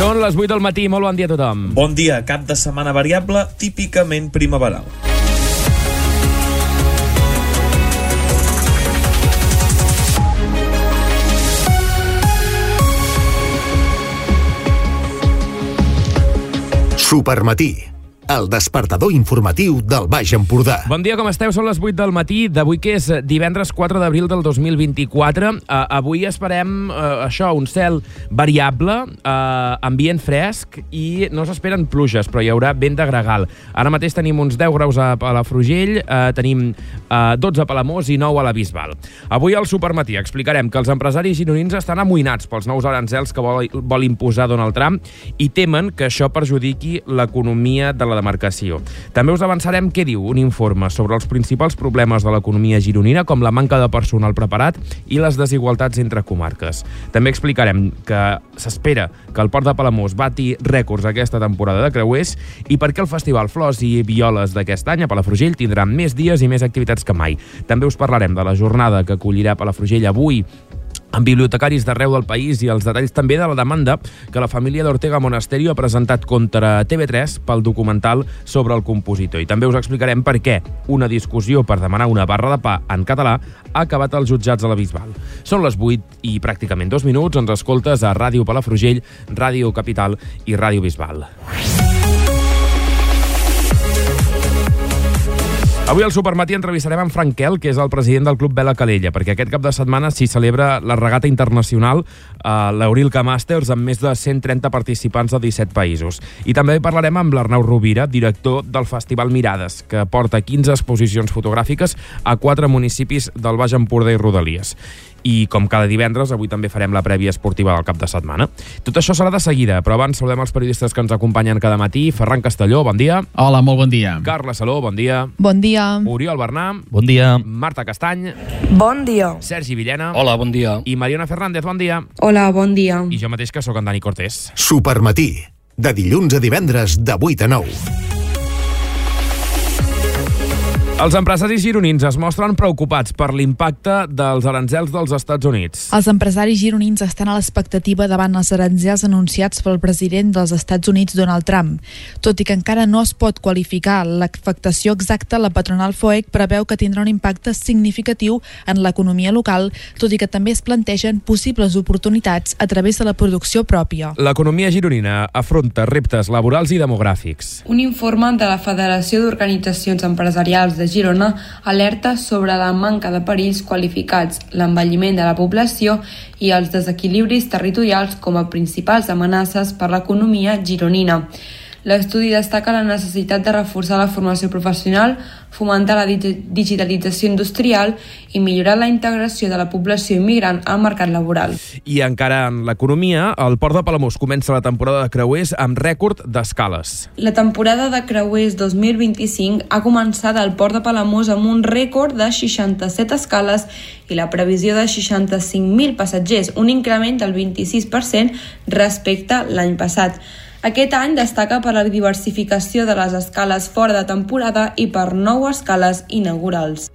Són les 8 del matí, molt bon dia a tothom. Bon dia, cap de setmana variable, típicament primaveral. Supermatí, el despertador informatiu del Baix Empordà. Bon dia, com esteu? Són les 8 del matí d'avui, que és divendres 4 d'abril del 2024. Avui esperem un cel variable, ambient fresc, i no s'esperen pluges, però hi haurà vent de gregal. Ara mateix tenim uns 10 graus a Palafrugell, tenim 12 a Palamós i 9 a la Bisbal. Avui al Supermatí explicarem que els empresaris gironins estan amoïnats pels nous aranzels que vol imposar Donald Trump i temen que això perjudiqui l'economia de la demarcació. També us avançarem què diu un informe sobre els principals problemes de l'economia gironina, com la manca de personal preparat i les desigualtats entre comarques. També explicarem que s'espera que el Port de Palamós bati rècords aquesta temporada de creuers i per què el Festival Flors i Violes d'aquest any a Palafrugell tindrà més dies i més activitats que mai. També us parlarem de la jornada que acollirà Palafrugell avui amb bibliotecaris d'arreu del país i els detalls també de la demanda que la família d'Ortega Monasterio ha presentat contra TV3 pel documental sobre el compositor. I també us explicarem per què una discussió per demanar una barra de pa en català ha acabat als jutjats a la Bisbal. Són les 8 i pràcticament 2 minuts. Ens escoltes a Ràdio Palafrugell, Ràdio Capital i Ràdio Bisbal. Avui al Supermatí entrevistarem en Frank Kell, que és el president del Club Vela Calella, perquè aquest cap de setmana s'hi celebra la regata internacional, l'Eurilca Masters, amb més de 130 participants de 17 països. I també parlarem amb l'Arnau Rovira, director del Festival Mirades, que porta 15 exposicions fotogràfiques a 4 municipis del Baix Empordà i Rodalies. I com cada divendres, avui també farem la prèvia esportiva del cap de setmana. Tot això serà de seguida, però abans saludem els periodistes que ens acompanyen cada matí. Ferran Castelló, bon dia. Hola, molt bon dia. Carla Saló, bon dia. Bon dia. Oriol Bernà. Bon dia. Marta Castany. Bon dia. Sergi Villena. Hola, bon dia. I Mariona Fernández, bon dia. Hola, bon dia. I jo mateix, que sóc en Dani Cortés. Supermatí, de dilluns a divendres de 8 a 9. Els empresaris gironins es mostren preocupats per l'impacte dels aranzels dels Estats Units. Els empresaris gironins estan a l'expectativa davant els aranzels anunciats pel president dels Estats Units, Donald Trump. Tot i que encara no es pot qualificar l'afectació exacta, la patronal FOEC preveu que tindrà un impacte significatiu en l'economia local, tot i que també es plantegen possibles oportunitats a través de la producció pròpia. L'economia gironina afronta reptes laborals i demogràfics. Un informe de la Federació d'Organitzacions Empresarials de Girona alerta sobre la manca de perills qualificats, l'envelliment de la població i els desequilibris territorials com a principals amenaces per l'economia gironina. L'estudi destaca la necessitat de reforçar la formació professional, fomentar la digitalització industrial i millorar la integració de la població immigrant al mercat laboral. I encara en l'economia, el Port de Palamós comença la temporada de creuers amb rècord d'escales. La temporada de creuers 2025 ha començat al Port de Palamós amb un rècord de 67 escales i la previsió de 65.000 passatgers, un increment del 26% respecte a l'any passat. Aquest any destaca per la diversificació de les escales fora de temporada i per 9 escales inaugurals.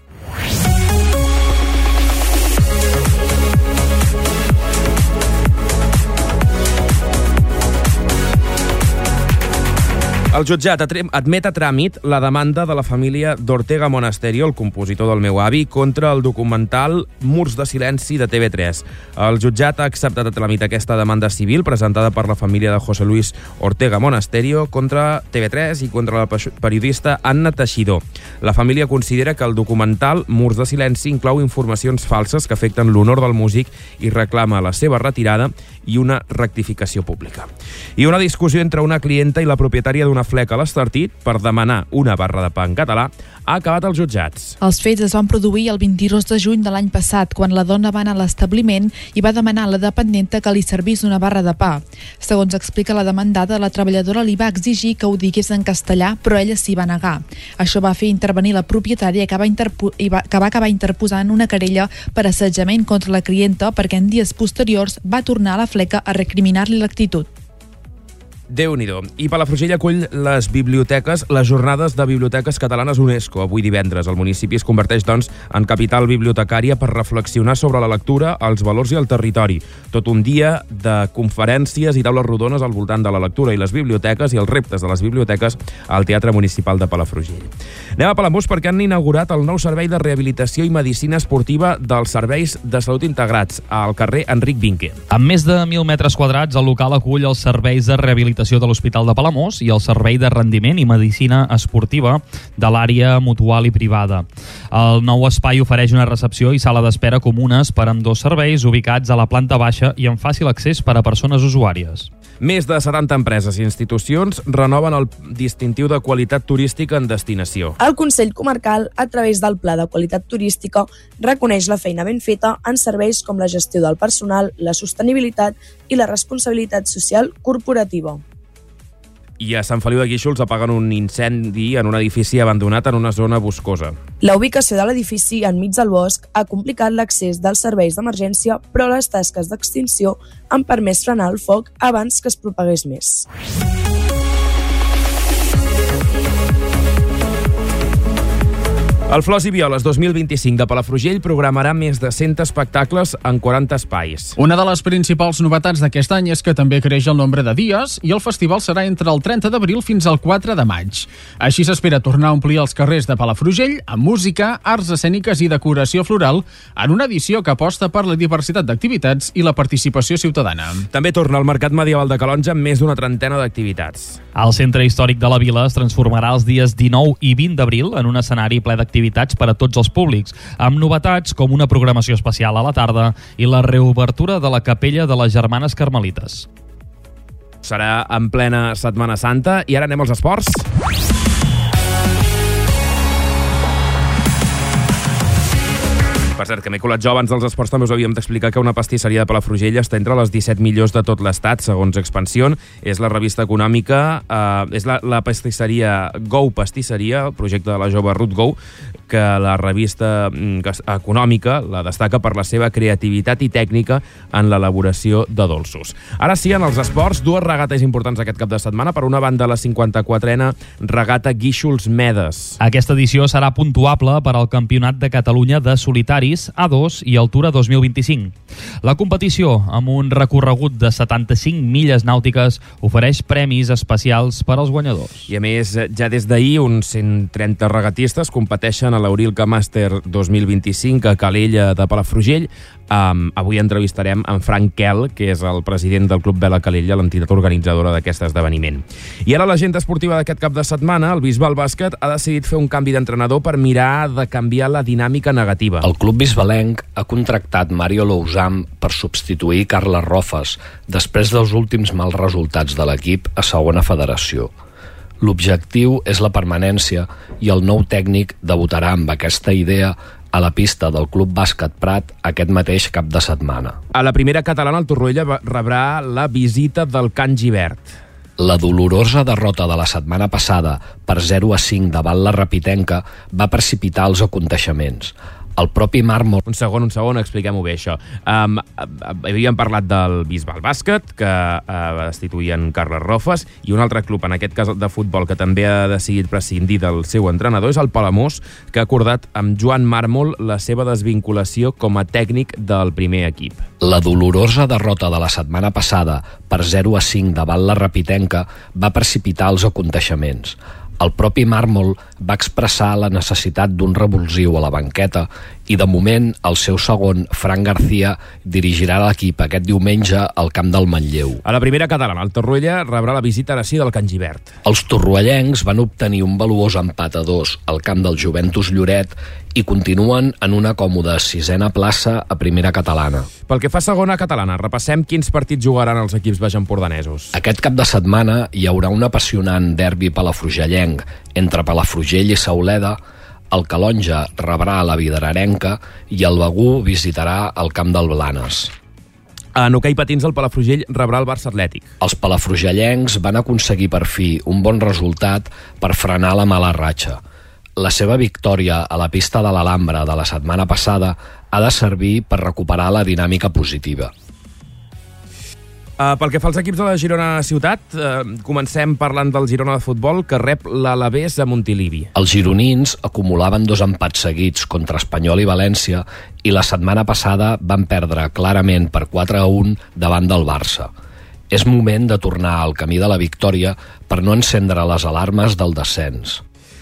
El jutjat admet a tràmit la demanda de la família d'Ortega Monasterio, el compositor del meu avi, contra el documental Murs de silenci de TV3. El jutjat ha acceptat a tràmit aquesta demanda civil presentada per la família de José Luis Ortega Monasterio contra TV3 i contra la periodista Anna Teixidor. La família considera que el documental Murs de silenci inclou informacions falses que afecten l'honor del músic i reclama la seva retirada i una rectificació pública. I una discussió entre una clienta i la propietària d'una fleca a l'Estartit per demanar una barra de pa en català ha acabat als jutjats. Els fets es van produir el 22 de juny de l'any passat, quan la dona va anar a l'establiment i va demanar a la dependenta que li servís una barra de pa. Segons explica la demandada, la treballadora li va exigir que ho digués en castellà, però ella s'hi va negar. Això va fer intervenir la propietària que va acabar interposant una querella per assetjament contra la clienta perquè en dies posteriors va tornar a la fleca a recriminar-li l'actitud. Déu-n'hi-do. I Palafrugell acull les jornades de biblioteques catalanes UNESCO. Avui divendres el municipi es converteix, doncs, en capital bibliotecària per reflexionar sobre la lectura, els valors i el territori. Tot un dia de conferències i taules rodones al voltant de la lectura i les biblioteques i els reptes de les biblioteques al Teatre Municipal de Palafrugell. Anem a Palamós perquè han inaugurat el nou servei de rehabilitació i medicina esportiva dels serveis de salut integrats al carrer Enric Vinque. Amb més de 1.000 metres quadrats, el local acull els serveis de rehabilitació de l'Hospital de Palamós i el servei de rendiment i medicina esportiva de l'àrea mutual i privada. El nou espai ofereix una recepció i sala d'espera comunes per amb dos serveis ubicats a la planta baixa i amb fàcil accés per a persones usuàries. Més de 70 empreses i institucions renoven el distintiu de qualitat turística en destinació. El Consell Comarcal, a través del Pla de Qualitat Turística, reconeix la feina ben feta en serveis com la gestió del personal, la sostenibilitat i la responsabilitat social corporativa. I a Sant Feliu de Guíxols apaguen un incendi en un edifici abandonat en una zona boscosa. La ubicació de l'edifici enmig del bosc ha complicat l'accés dels serveis d'emergència, però les tasques d'extinció han permès frenar el foc abans que es propagués més. El Flors i Violes 2025 de Palafrugell programarà més de 100 espectacles en 40 espais. Una de les principals novetats d'aquest any és que també creix el nombre de dies i el festival serà entre el 30 d'abril fins al 4 de maig. Així s'espera tornar a omplir els carrers de Palafrugell amb música, arts escèniques i decoració floral en una edició que aposta per la diversitat d'activitats i la participació ciutadana. També torna al Mercat Medieval de Calonja amb més d'una trentena d'activitats. El centre històric de la vila es transformarà els dies 19 i 20 d'abril en un escenari ple d'activitats per a tots els públics, amb novetats com una programació especial a la tarda i la reobertura de la capella de les Germanes Carmelites. Serà en plena Setmana Santa i ara anem als esports. Per cert, que m'he colat jo abans dels esports, també us havíem d'explicar que una pastisseria de Palafrugell està entre les 17 millors de tot l'estat, segons Expansión. És la revista econòmica, és la pastisseria Go Pastisseria, el projecte de la jove Ruth Go, que la revista econòmica la destaca per la seva creativitat i tècnica en l'elaboració de dolços. Ara sí, en els esports, dues regates importants aquest cap de setmana. Per una banda, la 54a regata Guíxols-Medes. Aquesta edició serà puntuable per al Campionat de Catalunya de solitaris A2 i Altura 2025. La competició, amb un recorregut de 75 milles nàutiques, ofereix premis especials per als guanyadors. I a més, ja des d'ahir, uns 130 regatistes competeixen a l'Aurilca Màster 2025 a Calella de Palafrugell. Avui entrevistarem en Frank Kell, que és el president del Club Vela Calella, l'entitat organitzadora d'aquest esdeveniment. I ara l'agenda esportiva d'aquest cap de setmana, el Bisbal Bàsquet ha decidit fer un canvi d'entrenador per mirar de canviar la dinàmica negativa. El club bisbalenc ha contractat Mario Lousam per substituir Carles Rofes després dels últims mals resultats de l'equip a segona federació. L'objectiu és la permanència i el nou tècnic debutarà amb aquesta idea a la pista del Club Bàsquet Prat aquest mateix cap de setmana. A la primera catalana, el Torroella rebrà la visita del Can Givert. La dolorosa derrota de la setmana passada per 0-5 davant la Rapitenca va precipitar els aconteixements. El propi Màrmol... Un segon, expliquem-ho bé, això. Havíem parlat del Bisbal Bàsquet, que destituïen Carles Rofes, i un altre club, en aquest cas de futbol, que també ha decidit prescindir del seu entrenador, és el Palamós, que ha acordat amb Joan Màrmol la seva desvinculació com a tècnic del primer equip. La dolorosa derrota de la setmana passada per 0-5 davant la Rapitenca va precipitar els aconteixements. El propi Màrmol va expressar la necessitat d'un revulsiu a la banqueta i, de moment, el seu segon, Fran García, dirigirà l'equip aquest diumenge al camp del Manlleu. A la primera catalana, el Torroella rebrà la visita ara sí del Can Givert. Els torroellencs van obtenir un valuós empat a 2 al camp del Joventus Lloret i continuen en una còmoda 6a plaça a primera catalana. Pel que fa a segona catalana, repassem quins partits jugaran els equips baixempordanesos. Aquest cap de setmana hi haurà un apassionant derbi palafrugellenc entre Palafrugell i Sauleda. El Calonja rebrà la Vidrerenca i el Begú visitarà el camp del Blanes. En hoquei patins, el Palafrugell rebrà el Barça Atlètic. Els palafrugellencs van aconseguir per fi un bon resultat per frenar la mala ratxa. La seva victòria a la pista de l'Alhambra de la setmana passada ha de servir per recuperar la dinàmica positiva. Pel que fa als equips de la Girona Ciutat, comencem parlant del Girona de futbol, que rep l'Alavés a Montilivi. Els gironins acumulaven 2 empats seguits contra Espanyol i València i la setmana passada van perdre clarament per 4-1 davant del Barça. És moment de tornar al camí de la victòria per no encendre les alarmes del descens.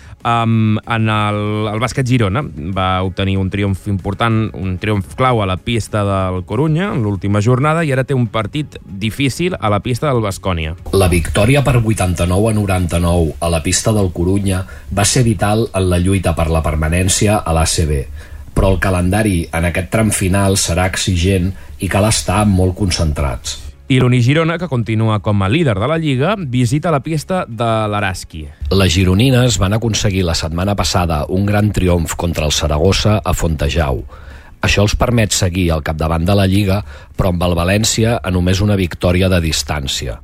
El bàsquet Girona va obtenir un triomf important, un triomf clau a la pista del Corunya en l'última jornada i ara té un partit difícil a la pista del Baskonia. La victòria per 89-99 a la pista del Corunya va ser vital en la lluita per la permanència a l'ACB, però el calendari en aquest tram final serà exigent i cal estar molt concentrats. I l'Unigirona, que continua com a líder de la Lliga, visita la pista de l'Araski. Les gironines van aconseguir la setmana passada un gran triomf contra el Saragossa a Fontejau. Això els permet seguir al capdavant de la Lliga, però amb el València a només una victòria de distància.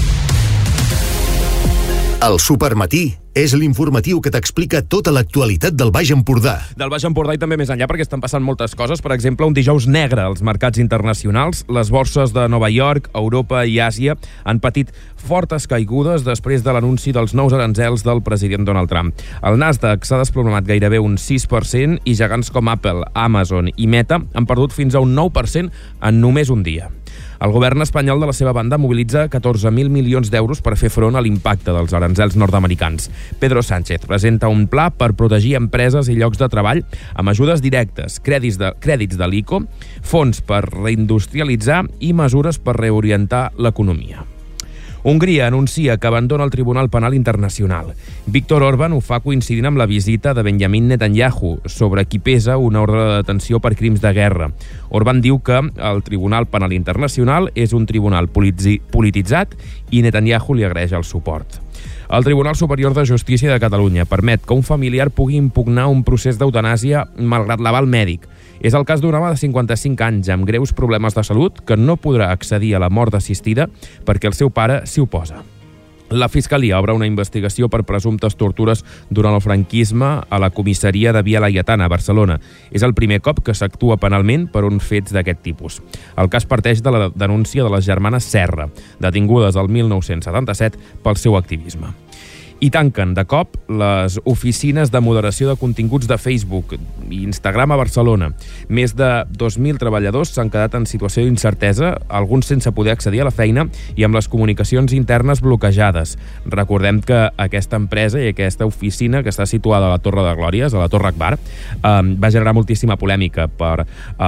El Supermatí és l'informatiu que t'explica tota l'actualitat del Baix Empordà. Del Baix Empordà i també més enllà, perquè estan passant moltes coses. Per exemple, un dijous negre als mercats internacionals. Les borses de Nova York, Europa i Àsia han patit fortes caigudes després de l'anunci dels nous aranzels del president Donald Trump. El Nasdaq s'ha desplomat gairebé un 6% i gegants com Apple, Amazon i Meta han perdut fins a un 9% en només un dia. El govern espanyol, de la seva banda, mobilitza 14.000 milions d'euros per fer front a l'impacte dels aranzels nord-americans. Pedro Sánchez presenta un pla per protegir empreses i llocs de treball amb ajudes directes, crèdits de l'ICO, fons per reindustrialitzar i mesures per reorientar l'economia. Hongria anuncia que abandona el Tribunal Penal Internacional. Viktor Orbán ho fa coincidint amb la visita de Benjamin Netanyahu, sobre qui pesa una ordre de detenció per crims de guerra. Orbán diu que el Tribunal Penal Internacional és un tribunal polititzat i Netanyahu li agraeix el suport. El Tribunal Superior de Justícia de Catalunya permet que un familiar pugui impugnar un procés d'eutanàsia malgrat l'aval mèdic. És el cas d'un home de 55 anys amb greus problemes de salut que no podrà accedir a la mort assistida perquè el seu pare s'hi oposa. La Fiscalia obre una investigació per presumptes tortures durant el franquisme a la comissaria de Via Laietana, a Barcelona. És el primer cop que s'actua penalment per uns fets d'aquest tipus. El cas parteix de la denúncia de les germanes Serra, detingudes el 1977 pel seu activisme. I tanquen de cop les oficines de moderació de continguts de Facebook i Instagram a Barcelona. Més de 2.000 treballadors s'han quedat en situació d'incertesa, alguns sense poder accedir a la feina i amb les comunicacions internes bloquejades. Recordem que aquesta empresa i aquesta oficina, que està situada a la Torre de Glòries, a la Torre Akbar, va generar moltíssima polèmica per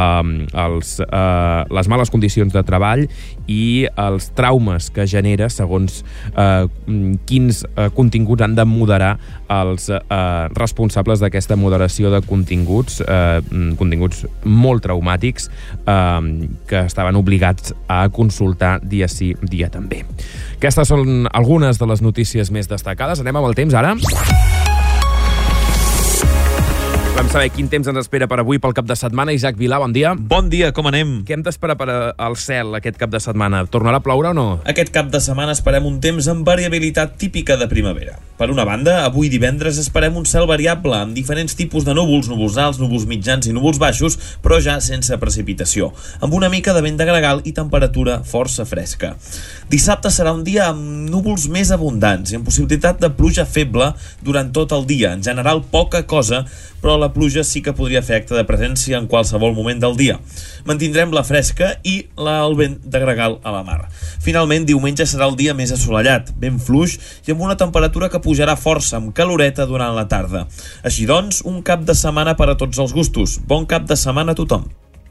les males condicions de treball i els traumes que genera segons quins continguts han de moderar els responsables d'aquesta moderació de continguts, continguts molt traumàtics que estaven obligats a consultar dia sí, dia també. Aquestes són algunes de les notícies més destacades. Anem amb el temps ara. Vam saber quin temps ens espera per avui pel cap de setmana. Isaac Vilà, bon dia. Bon dia, com anem? Què hem d'esperar per al cel aquest cap de setmana? Tornarà a ploure o no? Aquest cap de setmana esperem un temps amb variabilitat típica de primavera. Per una banda, avui divendres esperem un cel variable, amb diferents tipus de núvols alts, núvols mitjans i núvols baixos, però ja sense precipitació, amb una mica de vent de gregal i temperatura força fresca. Dissabte serà un dia amb núvols més abundants i amb possibilitat de pluja feble durant tot el dia. En general, poca cosa, però la pluja sí que podria fer acte de presència en qualsevol moment del dia. Mantindrem la fresca i el vent de gregal a la mar. Finalment, diumenge serà el dia més assolellat, ben fluix i amb una temperatura que pujarà força, amb caloreta durant la tarda. Així doncs, un cap de setmana per a tots els gustos. Bon cap de setmana a tothom.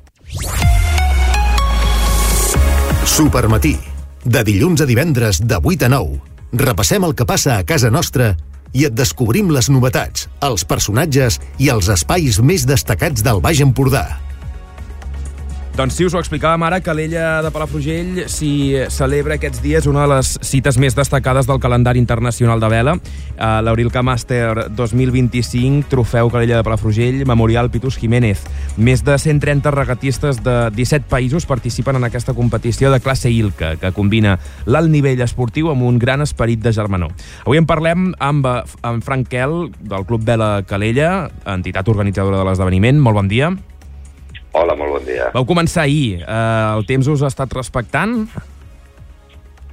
Supermatí. De dilluns a divendres, de 8 a 9. Repassem el que passa a casa nostra i et descobrim les novetats, els personatges i els espais més destacats del Baix Empordà. Doncs sí, us ho explicàvem ara, que l'Ella de Palafrugell s'hi celebra aquests dies una de les cites més destacades del calendari internacional de vela, l'Aurilca Màster 2025, trofeu Calella de Palafrugell, Memorial Pitus Jiménez. Més de 130 regatistes de 17 països participen en aquesta competició de classe ILCA, que combina l'alt nivell esportiu amb un gran esperit de germanor. Avui en parlem amb Frank Kell, del Club Vela Calella, entitat organitzadora de l'esdeveniment. Molt bon dia. Hola, molt bon dia. Vau començar ahir. El temps us ha estat respectant?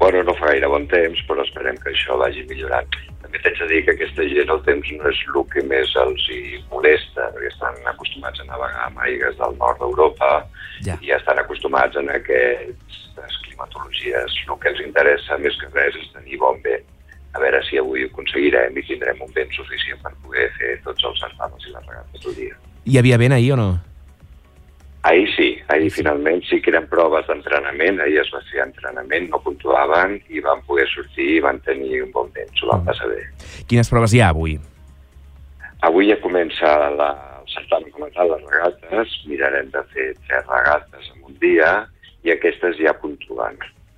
Bueno, no fa gaire bon temps, però esperem que això vagi millorant. També t'haig de dir que aquesta gent el temps no és el que més els hi molesta, perquè estan acostumats a navegar amb aigues del nord d'Europa i estan acostumats a aquestes climatologies. El que els interessa més que res és tenir bon vent. A veure si avui ho aconseguirem i tindrem un vent suficient per poder fer tots els certàmens i les regates del dia. Hi havia vent ahir o no? Ahir sí, ahir finalment sí que eren proves d'entrenament, ahir es va fer entrenament, no puntuaven i van poder sortir i van tenir un bon vent, s'ho van passar bé. Quines proves hi ha avui? Avui ja comença el certamen com a tal, les regates, mirarem de fer 3 regates en un dia i aquestes ja puntuen.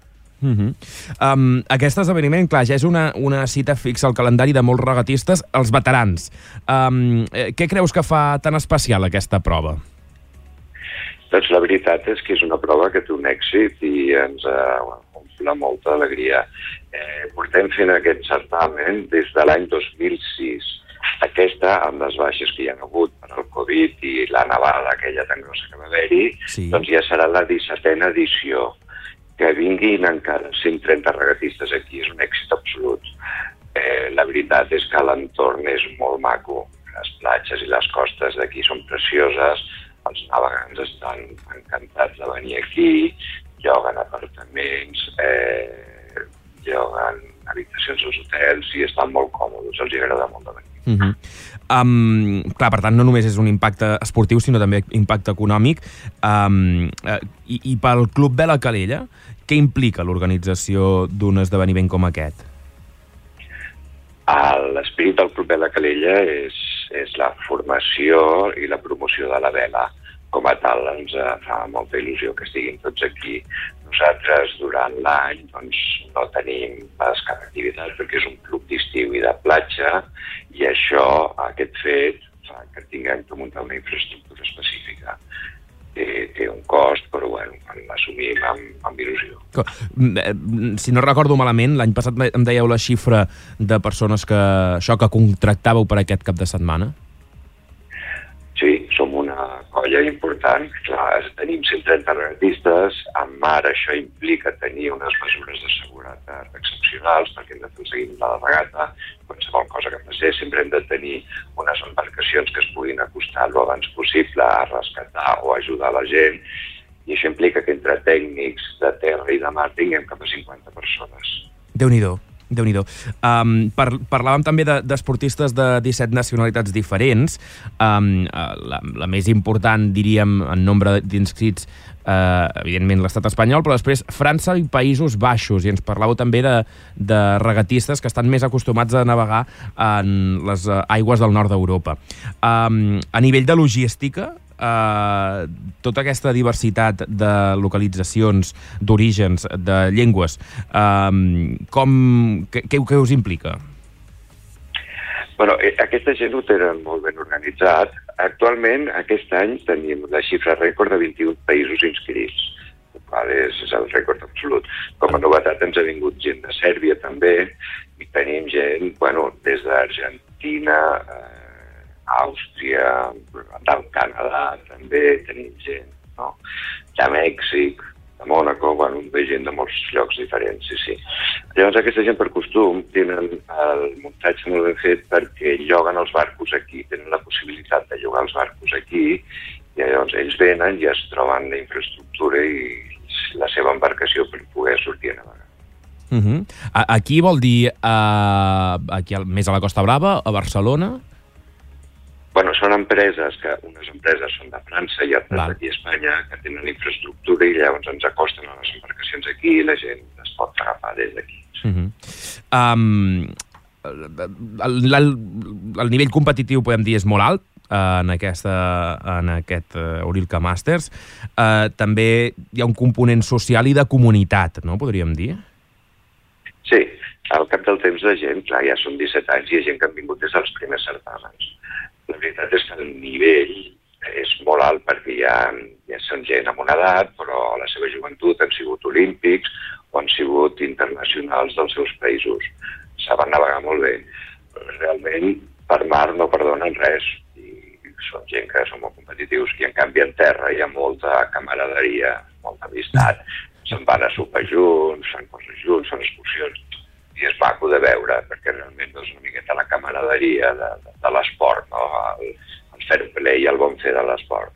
Aquest esdeveniment, clar, ja és una cita fixa al calendari de molts regatistes, els veterans. Què creus que fa tan especial aquesta prova? Doncs la veritat és que és una prova que té un èxit i ens omple molta alegria. Portem fent aquest certamen des de l'any 2006. Aquesta, amb les baixes que hi ha hagut per al Covid i la nevada aquella tan grossa que va haver-hi, doncs ja serà la 17a edició. Que vinguin encara 130 regatistes aquí és un èxit absolut. La veritat és que l'entorn és molt maco. Les platges i les costes d'aquí són precioses, els navegants estan encantats de venir aquí, lloguen apartaments, lloguen habitacions als hotels i estan molt còmodes, els agrada molt de venir. Clar, per tant, no només és un impacte esportiu, sinó també impacte econòmic. I pel Club Vela Calella, què implica l'organització d'un esdeveniment com aquest? L'esperit del Club Vela Calella és la formació i la promoció de la vela. Com a tal, ens fa molta il·lusió que estiguin tots aquí. Nosaltres, durant l'any, no tenim pas cap activitat perquè és un club d'estiu i de platja i això, aquest fet, fa que tinguem que muntar una infraestructura específica. Té un cost, però bueno, l'assumim amb il·lusió. Si no recordo malament, l'any passat em dèieu la xifra de persones que contractàveu per aquest cap de setmana? Sí, som una colla important. Clar, tenim 130 regatistes. En mar això implica tenir unes mesures de seguretat excepcionals perquè hem de fer el seguiment de la regata. Qualsevol cosa que passés sempre hem de tenir unes embarcacions que es puguin acostar el abans possible a rescatar o ajudar la gent. I això implica que entre tècnics de terra i de mar tinguem cap a 50 persones. Déu-n'hi-do. Parlàvem també d'esportistes de 17 nacionalitats diferents. La més important, diríem, en nombre d'inscrits, evidentment l'estat espanyol, però després França i Països Baixos, i ens parlàveu també de regatistes que estan més acostumats a navegar en les aigües del nord d'Europa. A nivell de logística, tota aquesta diversitat de localitzacions, d'orígens, de llengües, què us implica? Bueno, aquesta gent ho tenen molt ben organitzat. Actualment, aquest any, tenim la xifra rècord de 21 països inscrits, el qual és el rècord absolut. Com a novetat ens ha vingut gent de Sèrbia també, i tenim gent, des d'Argentina, Àustria, del Canadà també tenim gent, no? De Mèxic, de Mònaco, ve gent de molts llocs diferents, sí. Llavors aquesta gent per costum tenen el muntatge molt ben fet perquè lloguen els barcos aquí, tenen la possibilitat de llogar els barcos aquí i llavors ells venen i es troben la infraestructura i la seva embarcació per poder sortir a navegar. Aquí vol dir aquí més a la Costa Brava, a Barcelona? Són empreses que unes empreses són de França i altres aquí a Espanya que tenen infraestructura i llavors ens acosten a les embarcacions aquí i la gent es pot agafar des d'aquí. El nivell competitiu, podem dir, és molt alt en aquest Orilka Masters. També hi ha un component social i de comunitat, no? Podríem dir? Sí, al cap del temps de gent, clar, ja són 17 anys i hi ha gent que han vingut des dels primers certàmens. La veritat és que el nivell és molt alt perquè ja són gent amb una edat, però a la seva joventut han sigut olímpics o han sigut internacionals dels seus països. Saben navegar molt bé. Realment, per mar no perdonen res. I són gent que són molt competitius i, en canvi, en terra hi ha molta camaraderia, molta amistat. se'n van a sopar junts, fan coses junts, fan excursions, i és maco de veure, perquè realment és una miqueta la camaraderia de l'esport, no? El fair play i el bon fer de l'esport.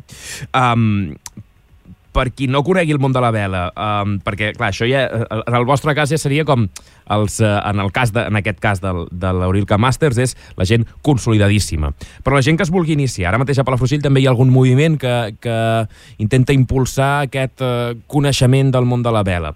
Per qui no conegui el món de la vela, perquè, clar, això ja, en el vostre cas ja seria com, en aquest cas de l'Eurilca Masters, és la gent consolidadíssima. Però la gent que es vulgui iniciar, ara mateix a Palafrugell també hi ha algun moviment que intenta impulsar aquest coneixement del món de la vela.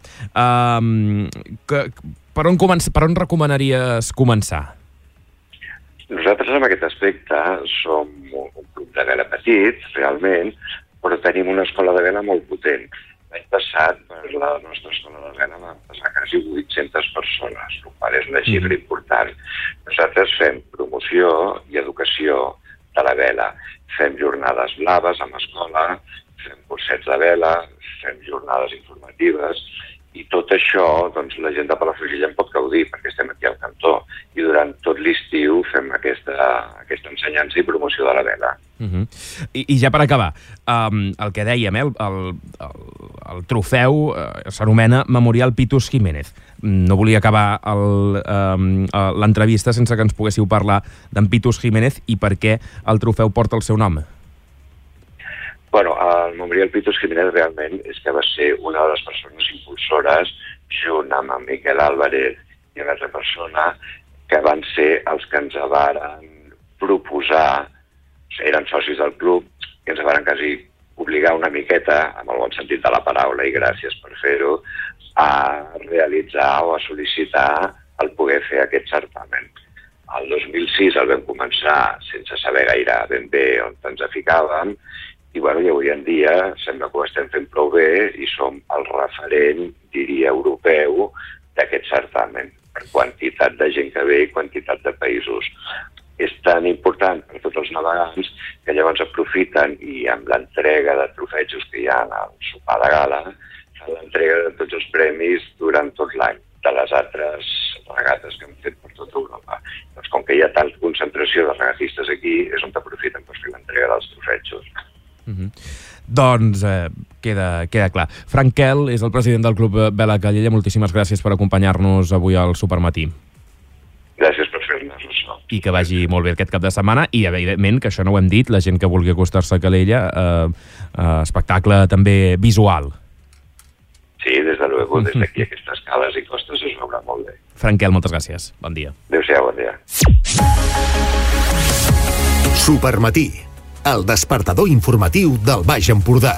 Per on recomanaries començar? Nosaltres, en aquest aspecte, som un club de vela petit, realment, però tenim una escola de vela molt potent. L'any passat, la nostra escola de vela va passar quasi 800 persones, el qual és una xifra important. Nosaltres fem promoció i educació de la vela. Fem jornades blaves amb escola, fem cursets de vela, fem jornades informatives, i tot això, doncs, la gent de Palafrugell en pot gaudir, perquè estem aquí al cantó, i durant tot l'estiu fem aquesta ensenyança i promoció de la vela. I ja per acabar, el que dèiem, el trofeu s'anomena Memorial Pitus Jiménez. No volia acabar l'entrevista sense que ens poguéssiu parlar d'en Pitus Jiménez i per què el trofeu porta el seu nom. Bueno, el Memorial Pitus Jiménez realment és que va ser una de les persones impulsores, junt amb en Miquel Álvarez i una altra persona, que van ser els que ens varen proposar, eren socis del club, que ens varen quasi obligar una miqueta, amb el bon sentit de la paraula, i gràcies per fer-ho, a realitzar o a sol·licitar el poder fer aquest certamen. El 2006 el vam començar sense saber gaire ben bé on ens ficàvem, i avui en dia sembla que ho estem fent prou bé i som el referent, diria, europeu d'aquest certamen, per quantitat de gent que ve i quantitat de països. És tan important per tots els navegants que llavors aprofiten i amb l'entrega de trofejos que hi ha al sopar de gala, fan l'entrega de tots els premis durant tot l'any de les altres regates que hem fet per tota Europa. Doncs com que hi ha tanta concentració de regatistes aquí, és on aprofiten per fer l'entrega dels trofejos. Doncs queda clar. Frank Kell és el president del Club Vela Calella. Moltíssimes gràcies per acompanyar-nos avui al Supermatí. Gràcies per fer-nos això. I que vagi molt bé aquest cap de setmana i, evidentment, que això no ho hem dit, la gent que vulgui acostar-se a Calella, espectacle també visual. Sí, des de luego, des d'aquí aquestes cales i costes es veurà molt bé. Frank Kell, moltes gràcies. Bon dia. Adéu-siau, bon dia. Supermatí, el despertador informatiu del Baix Empordà.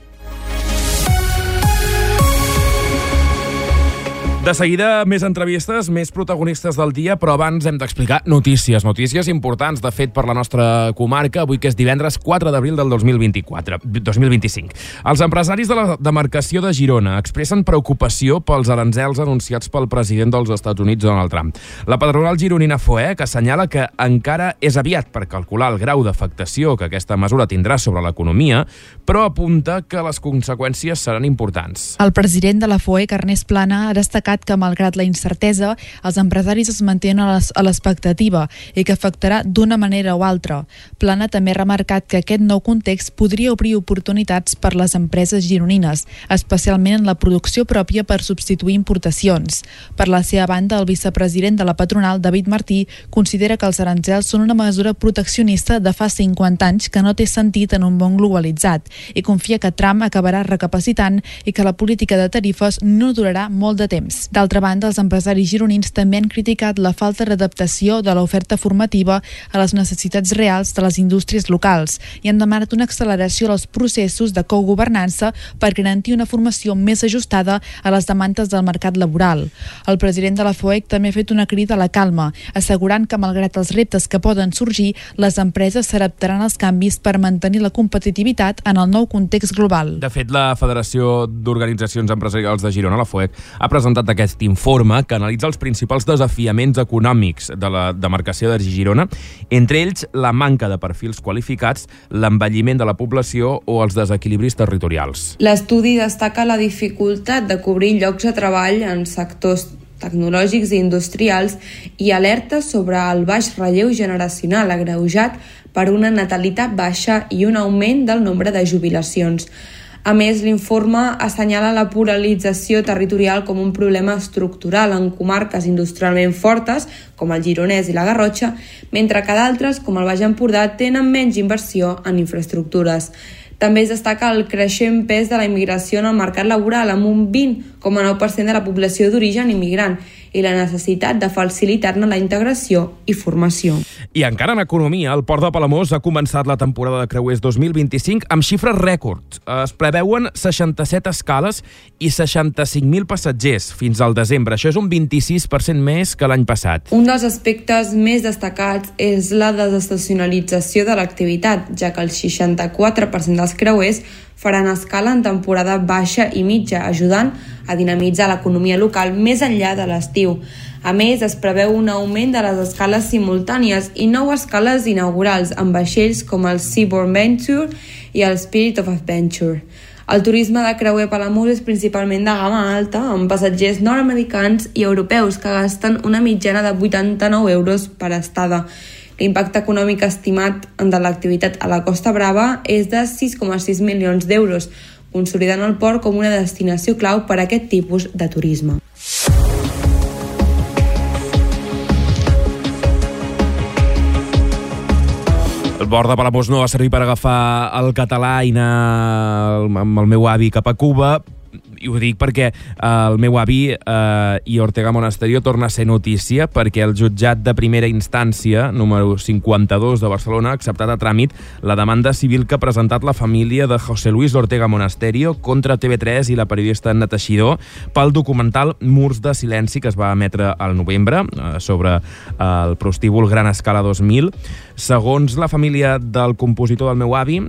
De seguida, més entrevistes, més protagonistes del dia, però abans hem d'explicar notícies importants, de fet, per la nostra comarca, avui que és divendres 4 d'abril del 2025. Els empresaris de la demarcació de Girona expressen preocupació pels aranzels anunciats pel president dels Estats Units, Donald Trump. La patronal gironina FOEC assenyala que encara és aviat per calcular el grau d'afectació que aquesta mesura tindrà sobre l'economia, però apunta que les conseqüències seran importants. El president de la FOEC, Ernest Plana, ha destacat que, malgrat la incertesa, els empresaris es mantenen a l'expectativa i que afectarà d'una manera o altra. Plana també ha remarcat que aquest nou context podria obrir oportunitats per les empreses gironines, especialment en la producció pròpia per substituir importacions. Per la seva banda, el vicepresident de la patronal, David Martí, considera que els aranzels són una mesura proteccionista de fa 50 anys que no té sentit en un món globalitzat i confia que Trump acabarà recapacitant i que la política de tarifes no durarà molt de temps. D'altra banda, els empresaris gironins també han criticat la falta d'adaptació de l'oferta formativa a les necessitats reals de les indústries locals i han demanat una acceleració dels processos de cogovernança per garantir una formació més ajustada a les demandes del mercat laboral. El president de la FOEC també ha fet una crida a la calma, assegurant que, malgrat els reptes que poden sorgir, les empreses s'adaptaran als canvis per mantenir la competitivitat en el nou context global. De fet, la Federació d'Organitzacions Empresarials de Girona, la FOEC, ha presentat aquest informe que analitza els principals desafiaments econòmics de la demarcació de Girona, entre ells la manca de perfils qualificats, l'envelliment de la població o els desequilibris territorials. L'estudi destaca la dificultat de cobrir llocs de treball en sectors tecnològics i industrials i alerta sobre el baix relleu generacional agreujat per una natalitat baixa i un augment del nombre de jubilacions. A més, l'informe assenyala la polarització territorial com un problema estructural en comarques industrialment fortes, com el Gironès i la Garrotxa, mentre que d'altres, com el Baix Empordà, tenen menys inversió en infraestructures. També es destaca el creixent pes de la immigració en el mercat laboral, amb un 20,9% de la població d'origen immigrant, i la necessitat de facilitar-ne la integració i formació. I encara en economia, el Port de Palamós ha començat la temporada de creuers 2025 amb xifres rècords. Es preveuen 67 escales i 65.000 passatgers fins al desembre. Això és un 26% més que l'any passat. Un dels aspectes més destacats és la desestacionalització de l'activitat, ja que el 64% dels creuers faran escala en temporada baixa i mitja, ajudant a dinamitzar l'economia local més enllà de l'estiu. A més, es preveu un augment de les escales simultànies i 9 escales inaugurals amb vaixells com el Seabourn Venture i el Spirit of Adventure. El turisme de creuer Palamós és principalment de gamma alta, amb passatgers nord-americans i europeus que gasten una mitjana de 89 euros per estada. L'impacte econòmic estimat de l'activitat a la Costa Brava és de 6,6 milions d'euros, consolidant el port com una destinació clau per a aquest tipus de turisme. El port de Palamós no va servir per agafar el català i anar amb el meu avi cap a Cuba, i ho dic perquè el meu avi i Ortega Monasterio torna a ser notícia perquè el jutjat de primera instància, número 52 de Barcelona, ha acceptat a tràmit la demanda civil que ha presentat la família de José Luis Ortega Monasterio contra TV3 i la periodista Anna Teixidor pel documental Murs de silenci que es va emetre al novembre sobre el prostíbul Gran Escala 2000. Segons la família del compositor del meu avi,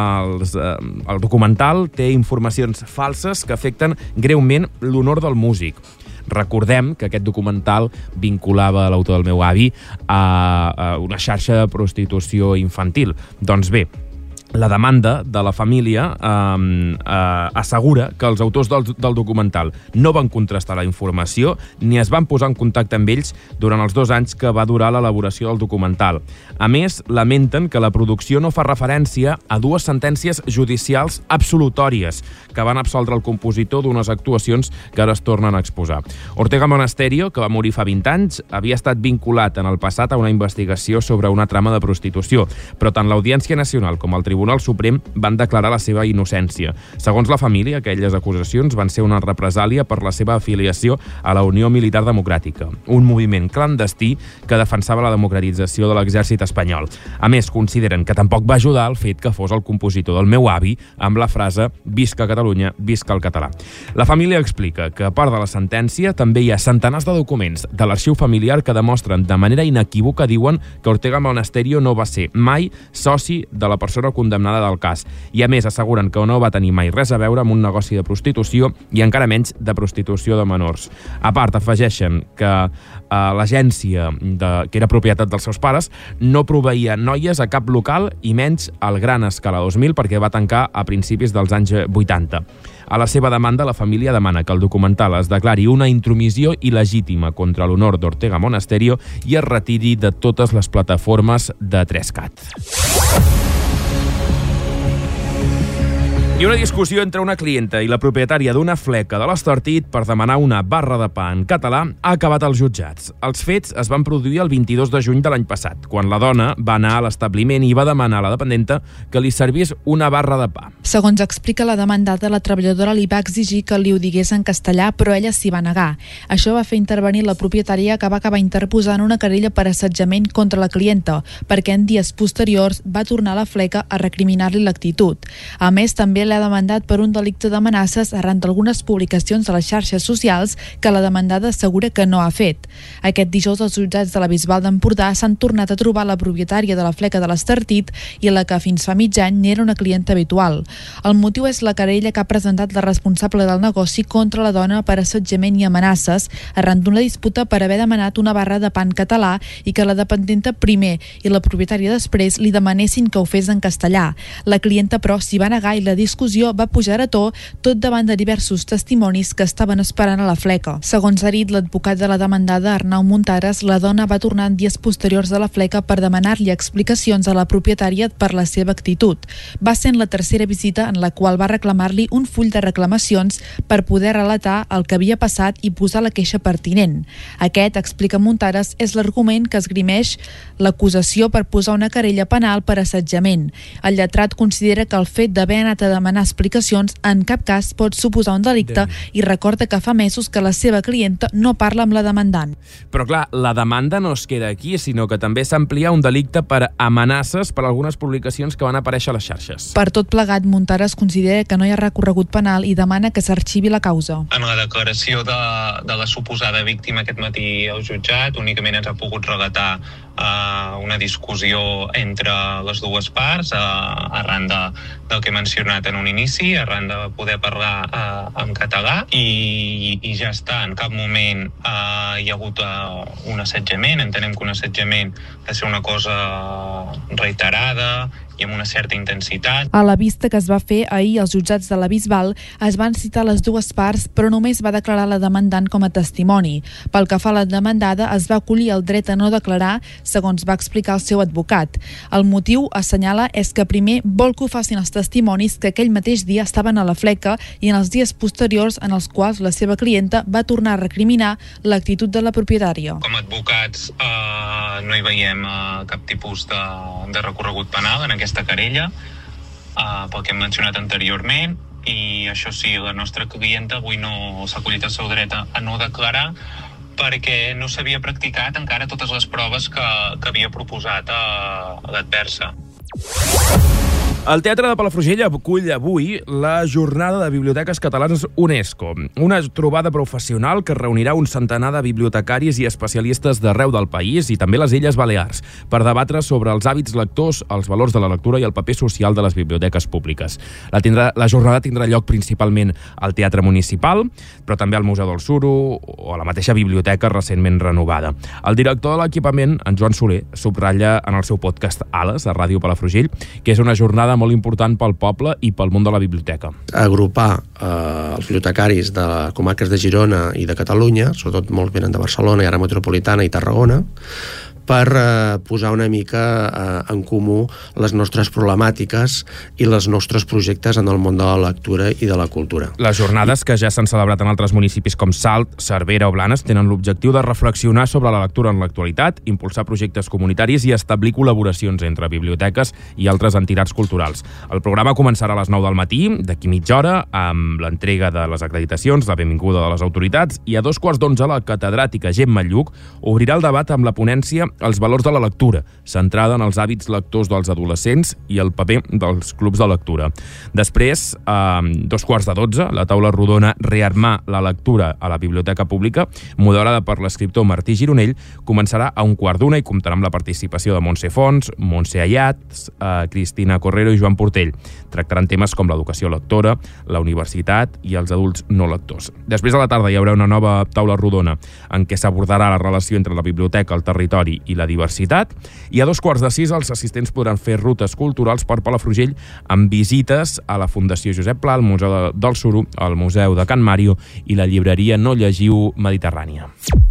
el documental té informacions falses que afecten greument l'honor del músic. Recordem que aquest documental vinculava l'autor del meu avi a una xarxa de prostitució infantil. Doncs bé, la demanda de la família assegura que els autors del documental no van contrastar la informació ni es van posar en contacte amb ells durant els 2 anys que va durar l'elaboració del documental. A més, lamenten que la producció no fa referència a 2 sentències judicials absolutòries que van absoldre el compositor d'unes actuacions que ara es tornen a exposar. Ortega Monasterio, que va morir fa 20 anys, havia estat vinculat en el passat a una investigació sobre una trama de prostitució, però tant l'Audiència Nacional com el Tribunal Suprem van declarar la seva innocència. Segons la família, aquelles acusacions van ser una represàlia per la seva afiliació a la Unió Militar Democràtica, un moviment clandestí que defensava la democratització de l'exèrcit espanyol. A més, consideren que tampoc va ajudar el fet que fos el compositor del meu avi amb la frase «Visca Catalunya, visca el català». La família explica que, a part de la sentència, també hi ha centenars de documents de l'arxiu familiar que demostren de manera inequívoca, diuen, que Ortega Monasterio no va ser mai soci de la persona condemnada del cas. I a més asseguren que no va tenir mai res a veure amb un negoci de prostitució i encara menys de prostitució de menors. A part, afegeixen que l'agència, que era propietat dels seus pares, no proveïa noies a cap local i menys al Gran Escala 2000 perquè va tancar a principis dels anys 80. A la seva demanda, la família demana que el documental es declari una intromissió il·legítima contra l'honor d'Ortega Monasterio i es retiri de totes les plataformes de 3CAT. I una discussió entre una clienta i la propietària d'una fleca de l'Estartit per demanar una barra de pa en català ha acabat als jutjats. Els fets es van produir el 22 de juny de l'any passat, quan la dona va anar a l'establiment i va demanar a la dependenta que li servís una barra de pa. Segons explica la demandada, la treballadora li va exigir que li ho digués en castellà, però ella s'hi va negar. Això va fer intervenir la propietària, que va acabar interposant una querella per assetjament contra la clienta, perquè en dies posteriors va tornar a la fleca a recriminar-li l'actitud. A més, també l'ha demandat per un delicte d'amenaces arran d'algunes publicacions a les xarxes socials que la demandada assegura que no ha fet. Aquest dijous els jutjats de la Bisbal d'Empordà s'han tornat a trobar la propietària de la fleca de l'Estartit i la que fins fa mig any n'era una clienta habitual. El motiu és la querella que ha presentat la responsable del negoci contra la dona per assetjament i amenaces arran d'una disputa per haver demanat una barra de pa en català i que la dependenta primer i la propietària després li demanessin que ho fes en castellà. La clienta, però, s'hi va negar i la discussió discussió va pujar a to, tot davant de diversos testimonis que estaven esperant a la fleca. Segons ha dit l'advocat de la demandada, Arnau Muntares, la dona va tornar en dies posteriors a la fleca per demanar-li explicacions a la propietària per la seva actitud. Va ser en la tercera visita en la qual va reclamar-li un full de reclamacions per poder relatar el que havia passat i posar la queixa pertinent. Aquest, explica Muntares, és l'argument que esgrimeix l'acusació per posar una querella penal per assetjament. El lletrat considera que el fet d'haver anat a demanar explicacions en cap cas pot suposar un delicte i recorda que fa mesos que la seva clienta no parla amb la demandant. Però clar, la demanda no es queda aquí, sinó que també s'amplia un delicte per amenaces per algunes publicacions que van aparèixer a les xarxes. Per tot plegat, Muntares considera que no hi ha recorregut penal i demana que s'arxivi la causa. En la declaració de la suposada víctima aquest matí al jutjat únicament ens ha pogut relatar una discussió entre les dues parts arran del que he mencionat en un inici, arran de poder parlar en català i ja està. En cap moment hi ha hagut un assetjament. Entenem que un assetjament ha de ser una cosa reiterada i amb una certa intensitat. A la vista que es va fer ahir als jutjats de la Bisbal es van citar les dues parts, però només va declarar la demandant com a testimoni. Pel que fa a la demandada, es va acollir el dret a no declarar, segons va explicar el seu advocat. El motiu, assenyala, és que primer vol que ho facin els testimonis que aquell mateix dia estaven a la fleca i en els dies posteriors en els quals la seva clienta va tornar a recriminar l'actitud de la propietària. Com a advocats no hi veiem cap tipus de recorregut penal en aquesta querella, pel que hem mencionat anteriorment, i això sí, la nostra clienta avui no s'ha acollit el seu dret a no declarar perquè no s'havia practicat encara totes les proves que havia proposat a l'adversa. El Teatre de Palafrugell acull avui la Jornada de Biblioteques Catalanes UNESCO, una trobada professional que reunirà un centenar de bibliotecaris i especialistes d'arreu del país i també les Illes Balears per debatre sobre els hàbits lectors, els valors de la lectura i el paper social de les biblioteques públiques. La jornada tindrà lloc principalment al Teatre Municipal, però també al Museu del Suro o a la mateixa biblioteca recentment renovada. El director de l'equipament, en Joan Soler, subratlla en el seu podcast Ales, a Ràdio Palafrugell, que és una jornada molt important pel poble i pel món de la biblioteca. Agrupar els bibliotecaris de comarques de Girona i de Catalunya, sobretot molts venen de Barcelona i àrea metropolitana i Tarragona, per posar una mica en comú les nostres problemàtiques i els nostres projectes en el món de la lectura i de la cultura. Les jornades, que ja s'han celebrat en altres municipis com Salt, Cervera o Blanes, tenen l'objectiu de reflexionar sobre la lectura en l'actualitat, impulsar projectes comunitaris i establir col·laboracions entre biblioteques i altres entitats culturals. El programa començarà a les 9 del matí, d'aquí mitja hora, amb l'entrega de les acreditacions, la benvinguda de les autoritats, i a 2:15 la catedràtica Gemma Lluc obrirà el debat amb la ponència Els valors de la lectura, centrada en els hàbits lectors dels adolescents i el paper dels clubs de lectura. Després, a 2:15, la taula rodona Rearmar la lectura a la Biblioteca Pública, moderada per l'escriptor Martí Gironell, començarà a 1:15 i comptarà amb la participació de Montse Fons, Montse Ayats, Cristina Correro i Joan Portell. Tractaran temes com l'educació lectora, la universitat i els adults no lectors. Després a la tarda hi haurà una nova taula rodona en què s'abordarà la relació entre la biblioteca, el territori i la diversitat, i a 5:15 els assistents podran fer rutes culturals per Palafrugell amb visites a la Fundació Josep Pla, al Museu del Suro, al Museu de Can Màrio i la llibreria No Llegiu Mediterrània.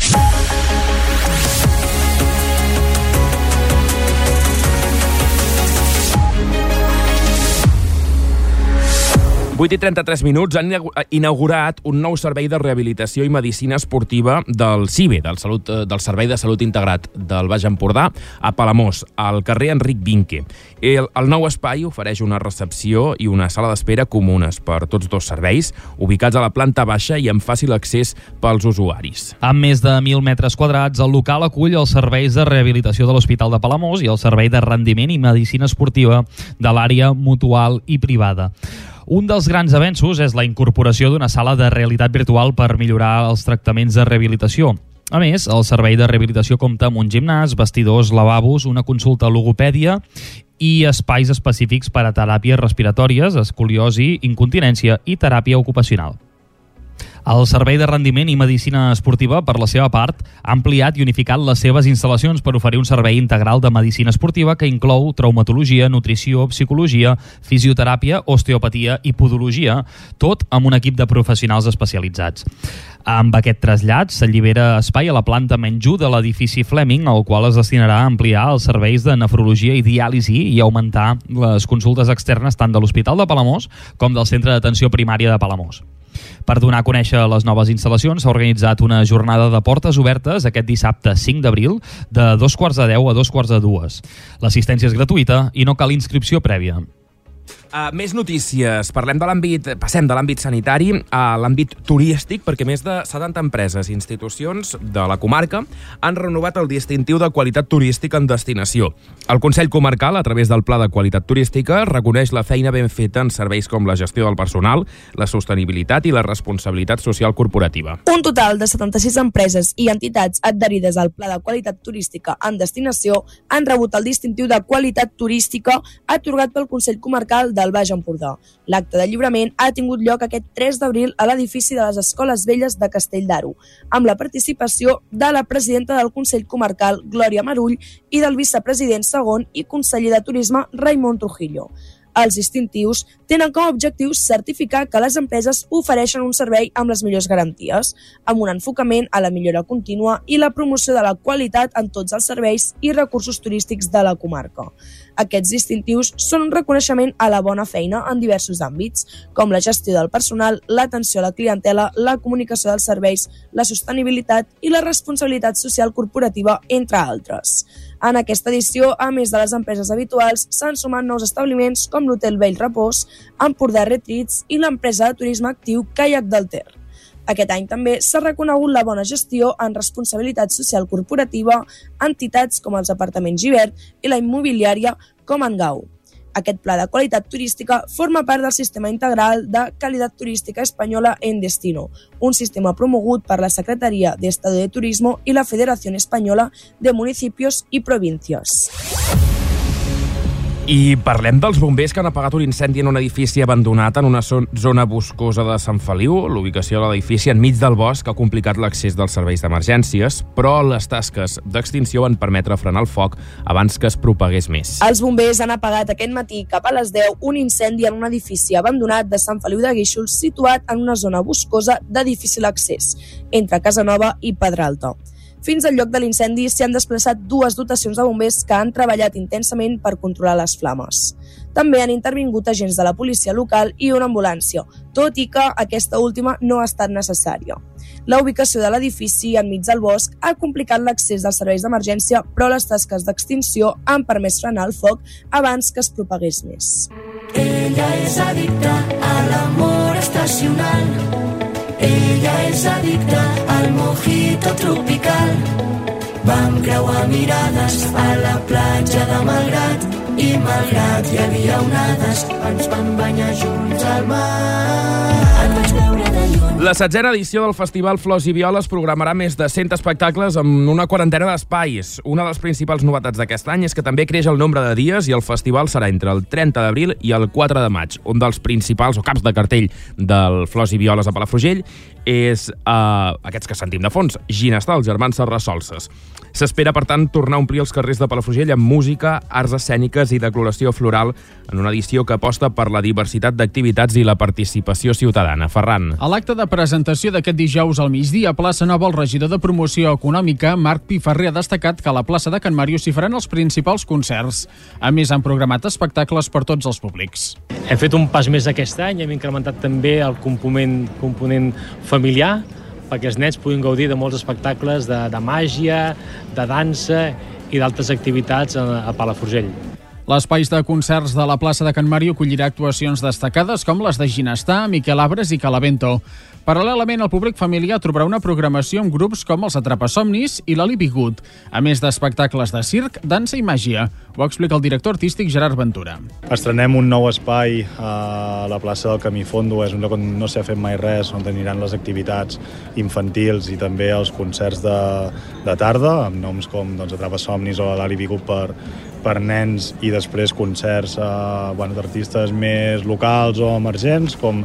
8:33 han inaugurat un nou servei de rehabilitació i medicina esportiva del CIBE, del Servei de Salut Integrat del Baix Empordà, a Palamós, al carrer Enric Vinque. El nou espai ofereix una recepció i una sala d'espera comunes per tots dos serveis, ubicats a la planta baixa i amb fàcil accés pels usuaris. Amb més de 1.000 metres quadrats, el local acull els serveis de rehabilitació de l'Hospital de Palamós i el servei de rendiment i medicina esportiva de l'àrea mutual i privada. Un dels grans avenços és la incorporació d'una sala de realitat virtual per millorar els tractaments de rehabilitació. A més, el servei de rehabilitació compta amb un gimnàs, vestidors, lavabos, una consulta a logopèdia i espais específics per a teràpies respiratòries, escoliosi, incontinència i teràpia ocupacional. El Servei de Rendiment i Medicina Esportiva, per la seva part, ha ampliat i unificat les seves instal·lacions per oferir un servei integral de medicina esportiva que inclou traumatologia, nutrició, psicologia, fisioteràpia, osteopatia i podologia, tot amb un equip de professionals especialitzats. Amb aquest trasllat s'allibera espai a la planta menys 1 de l'edifici Fleming, al qual es destinarà a ampliar els serveis de nefrologia i diàlisi i augmentar les consultes externes tant de l'Hospital de Palamós com del Centre d'Atenció Primària de Palamós. Per donar a conèixer les noves instal·lacions s'ha organitzat una jornada de portes obertes aquest dissabte 5 d'abril de 2:10 a 2:45. L'assistència és gratuïta i no cal inscripció prèvia. Més notícies. Passem de l'àmbit sanitari a l'àmbit turístic, perquè més de 70 empreses i institucions de la comarca han renovat el distintiu de qualitat turística en destinació. El Consell Comarcal, a través del Pla de Qualitat Turística, reconeix la feina ben feta en serveis com la gestió del personal, la sostenibilitat i la responsabilitat social corporativa. Un total de 76 empreses i entitats adherides al Pla de Qualitat Turística en destinació han rebut el distintiu de qualitat turística atorgat pel Consell Comarcal del Baix Empordà. L'acte de lliurament ha tingut lloc aquest 3 d'abril a l'edifici de les Escoles Velles de Castell d'Aro, amb la participació de la presidenta del Consell Comarcal, Glòria Marull, i del vicepresident segon i conseller de Turisme, Raimon Trujillo. Els distintius tenen com a objectiu certificar que les empreses ofereixen un servei amb les millors garanties, amb un enfocament a la millora contínua i la promoció de la qualitat en tots els serveis i recursos turístics de la comarca. Aquests distintius són un reconeixement a la bona feina en diversos àmbits, com la gestió del personal, l'atenció a la clientela, la comunicació dels serveis, la sostenibilitat i la responsabilitat social corporativa, entre altres. En aquesta edició, a més de les empreses habituals, s'han sumat nous establiments com l'Hotel Bell Repòs, Empordà Retreats i l'empresa de turisme actiu Kayak del Ter. Aquest any també s'ha reconegut la bona gestió en responsabilitat social corporativa a entitats com els apartaments Givert i la immobiliària com Engau. Aquest pla de qualitat turística forma part del Sistema Integral de Qualitat Turística Espanyola en Destino, un sistema promogut per la Secretaria de Estado de Turismo i la Federación Española de Municipios y Provincias. I parlem dels bombers que han apagat un incendi en un edifici abandonat en una zona boscosa de Sant Feliu. L'ubicació de l'edifici enmig del bosc ha complicat l'accés dels serveis d'emergències, però les tasques d'extinció van permetre frenar el foc abans que es propagués més. Els bombers han apagat aquest matí cap a les 10 un incendi en un edifici abandonat de Sant Feliu de Guíxols situat en una zona boscosa de difícil accés, entre Casanova i Pedralta. Fins al lloc de l'incendi s'hi han desplaçat 2 dotacions de bombers que han treballat intensament per controlar les flames. També han intervingut agents de la policia local i una ambulància, tot i que aquesta última no ha estat necessària. La ubicació de l'edifici enmig del bosc ha complicat l'accés dels serveis d'emergència, però les tasques d'extinció han permès frenar el foc abans que es propagués més. Ella és addicta a l'amor estacional. Ella és addicta al mojito tropical. Vam creuar mirades a la platja de Malgrat i malgrat hi havia onades ens vam banyar junts al mar. Et vaig veure de lluny. La 7a edició del Festival Flors i Violes programarà més de 100 espectacles amb una quarantena d'espais. Una de les principals novetats d'aquest any és que també creix el nombre de dies i el festival serà entre el 30 d'abril i el 4 de maig. Un dels principals o caps de cartell del Flors i Violes a Palafrugell és aquests que sentim de fons, Ginestar, els germans Serrasolses. S'espera, per tant, tornar a omplir els carrers de Palafrugell amb música, arts escèniques i decoloració floral en una edició que aposta per la diversitat d'activitats i la participació ciutadana. Ferran. A l'acte de presentació d'aquest dijous al migdia a Plaça Nova, el regidor de Promoció Econòmica, Marc Piferrer, ha destacat que a la plaça de Can Màrius s'hi faran els principals concerts. A més, han programat espectacles per tots els públics. Hem fet un pas més aquest any, hem incrementat també el component familiar, perquè els nens puguin gaudir de molts espectacles de màgia, de dansa i d'altres activitats a Palafrugell. L'espai de concerts de la plaça de Can Màriu acollirà actuacions destacades com les de Ginestar, Miquel Abres i Calavento. Paral·lelament, el públic familiar trobarà una programació amb grups com els Atrapasomnis i la Libi Good, a més d'espectacles de circ, dansa i màgia. Ho explica el director artístic Gerard Ventura. Estrenem un nou espai a la plaça del Camí Fondo, és un lloc on no s'ha fet mai res, on aniran les activitats infantils i també els concerts de tarda, amb noms com Atrapasomnis o la Libi Good per nens, i després concerts d'artistes més locals o emergents, com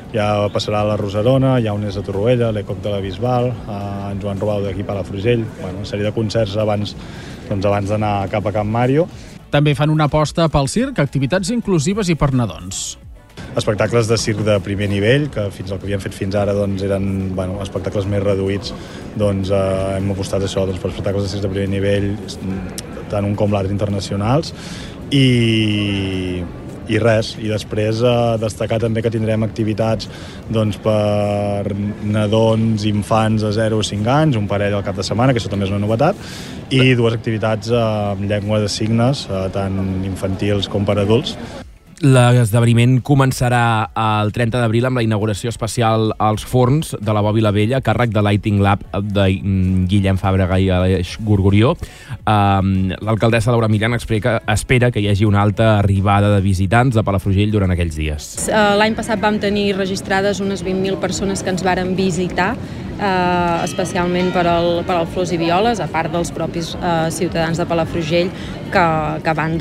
ja passarà a la Rosarona, ja un és a Torroella, l'Ecoc de la Bisbal, en Joan Robau d'aquí a Palafrugell, una sèrie de concerts abans d'anar cap a Can Mario. També fan una aposta pel circ, activitats inclusives i per nadons. Espectacles de circ de primer nivell, que fins al que havíem fet fins ara eren espectacles més reduïts. Hem apostat això per espectacles de circ de primer nivell, tant un com l'altre internacionals, i després destacar també que tindrem activitats per nadons i infants de 0 a 5 anys, un parell al cap de setmana, que això també és una novetat, i 2 activitats amb llengua de signes, tant infantils com per adults. L'esdeveniment començarà el 30 d'abril amb la inauguració especial als forns de la Bòbila Vella, a càrrec de Lighting Lab de Guillem Fàbrega i Aleix Gorgorió. L'alcaldessa Laura Millán espera que hi hagi una alta arribada de visitants de Palafrugell durant aquells dies. L'any passat vam tenir registrades unes 20.000 persones que ens varen visitar, especialment per al Flors i Violes, a part dels propis ciutadans de Palafrugell que van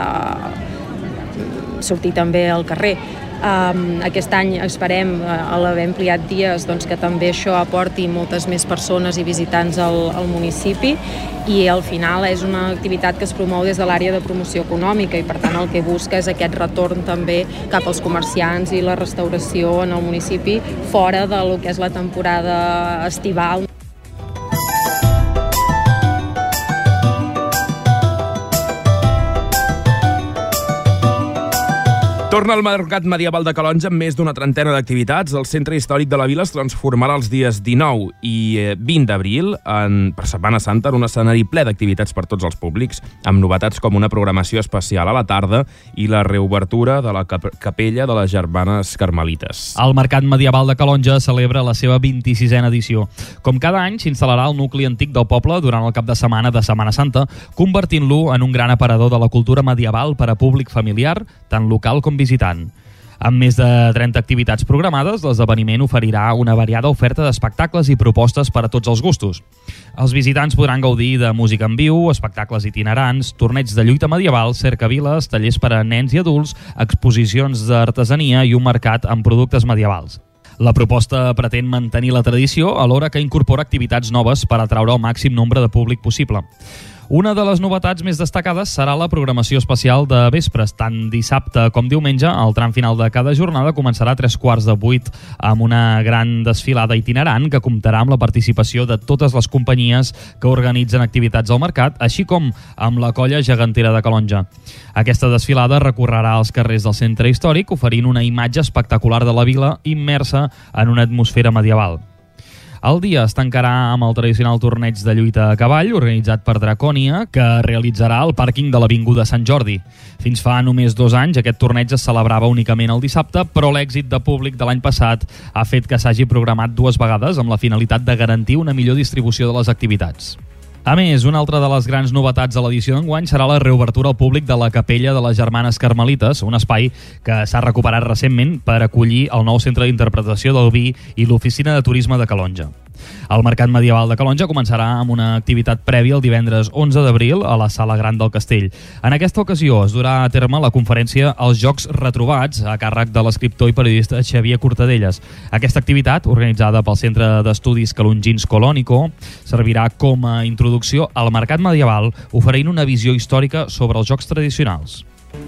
sortir també al carrer. Aquest any esperem, a l'haver ampliat dies, que també això aporti moltes més persones i visitants al municipi, i al final és una activitat que es promou des de l'àrea de promoció econòmica i per tant el que busca és aquest retorn també cap als comerciants i la restauració en el municipi fora del que és la temporada estival. Torna al Mercat Medieval de Calonge amb més d'una trentena d'activitats. El Centre Històric de la Vila es transformarà els dies 19 i 20 d'abril per Setmana Santa en un escenari ple d'activitats per tots els públics, amb novetats com una programació especial a la tarda i la reobertura de la capella de les Germanes Carmelites. El Mercat Medieval de Calonge celebra la seva 26a edició. Com cada any, s'instal·larà al nucli antic del poble durant el cap de Setmana Santa, convertint-lo en un gran aparador de la cultura medieval per a públic familiar, tant local com visitant. Amb més de 30 activitats programades, l'esdeveniment oferirà una variada oferta d'espectacles i propostes per a tots els gustos. Els visitants podran gaudir de música en viu, espectacles itinerants, torneigs de lluita medieval, cercaviles, tallers per a nens i adults, exposicions d'artesania i un mercat amb productes medievals. La proposta pretén mantenir la tradició alhora que incorpora activitats noves per atraure el màxim nombre de públic possible. Una de les novetats més destacades serà la programació especial de vespres. Tant dissabte com diumenge, el tram final de cada jornada començarà a 7:45 amb una gran desfilada itinerant que comptarà amb la participació de totes les companyies que organitzen activitats al mercat, així com amb la colla gegantera de Calonge. Aquesta desfilada recorrerà els carrers del centre històric, oferint una imatge espectacular de la vila immersa en una atmosfera medieval. El dia es tancarà amb el tradicional torneig de lluita a cavall, organitzat per Dracònia, que realitzarà al pàrquing de l'Avinguda Sant Jordi. Fins fa només 2 anys aquest torneig es celebrava únicament el dissabte, però l'èxit de públic de l'any passat ha fet que s'hagi programat 2 vegades amb la finalitat de garantir una millor distribució de les activitats. A més, una altra de les grans novetats de l'edició d'enguany serà la reobertura al públic de la capella de les Germanes Carmelites, un espai que s'ha recuperat recentment per acollir el nou centre d'interpretació del vi i l'oficina de turisme de Calonge. El Mercat Medieval de Calonge començarà amb una activitat prèvia el divendres 11 d'abril a la Sala Gran del Castell. En aquesta ocasió es durà a terme la conferència Els Jocs Retrobats, a càrrec de l'escriptor i periodista Xavier Cortadelles. Aquesta activitat, organitzada pel Centre d'Estudis Calongins Colònico, servirà com a introducció al mercat medieval, oferint una visió històrica sobre els jocs tradicionals.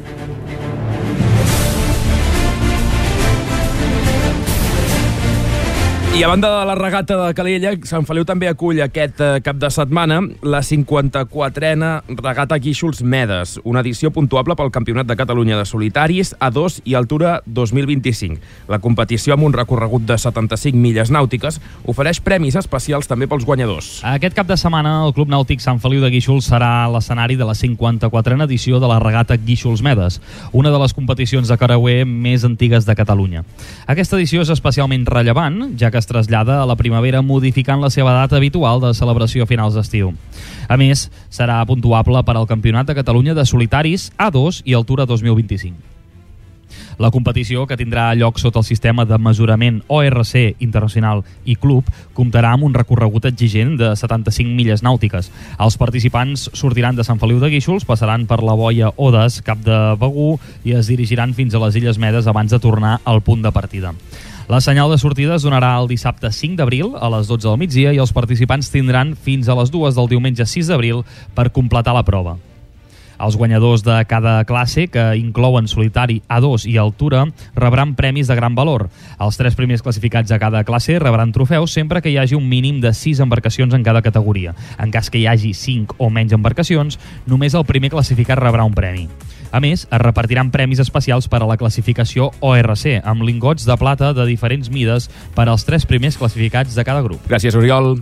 I a banda de la regata de Calella, Sant Feliu també acull aquest cap de setmana la 54a regata Guíxols Medes, una edició puntuable pel Campionat de Catalunya de Solitaris A2 i Altura 2025. La competició, amb un recorregut de 75 milles nàutiques, ofereix premis especials també pels guanyadors. Aquest cap de setmana el Club Nàutic Sant Feliu de Guíxols serà l'escenari de la 54a edició de la regata Guíxols Medes, una de les competicions de creuer més antigues de Catalunya. Aquesta edició és especialment rellevant, ja que es trasllada a la primavera modificant la seva data habitual de celebració a finals d'estiu. A més, serà puntuable per al Campionat de Catalunya de Solitaris A2 i Altura 2025. La competició, que tindrà lloc sota el sistema de mesurament ORC Internacional i Club, comptarà amb un recorregut exigent de 75 milles nàutiques. Els participants sortiran de Sant Feliu de Guíxols, passaran per la boia Odes, Cap de Begur, i es dirigiran fins a les Illes Medes abans de tornar al punt de partida. La senyal de sortida es donarà el dissabte 5 d'abril a les 12 del migdia i els participants tindran fins a les 2 del diumenge 6 d'abril per completar la prova. Els guanyadors de cada classe, que inclouen solitari, A2 i altura, rebran premis de gran valor. Els 3 primers classificats a cada classe rebran trofeus sempre que hi hagi un mínim de 6 embarcacions en cada categoria. En cas que hi hagi 5 o menys embarcacions, només el primer classificat rebrà un premi. A més, es repartiran premis especials per a la classificació ORC, amb lingots de plata de diferents mides per als 3 primers classificats de cada grup. Gràcies, Oriol.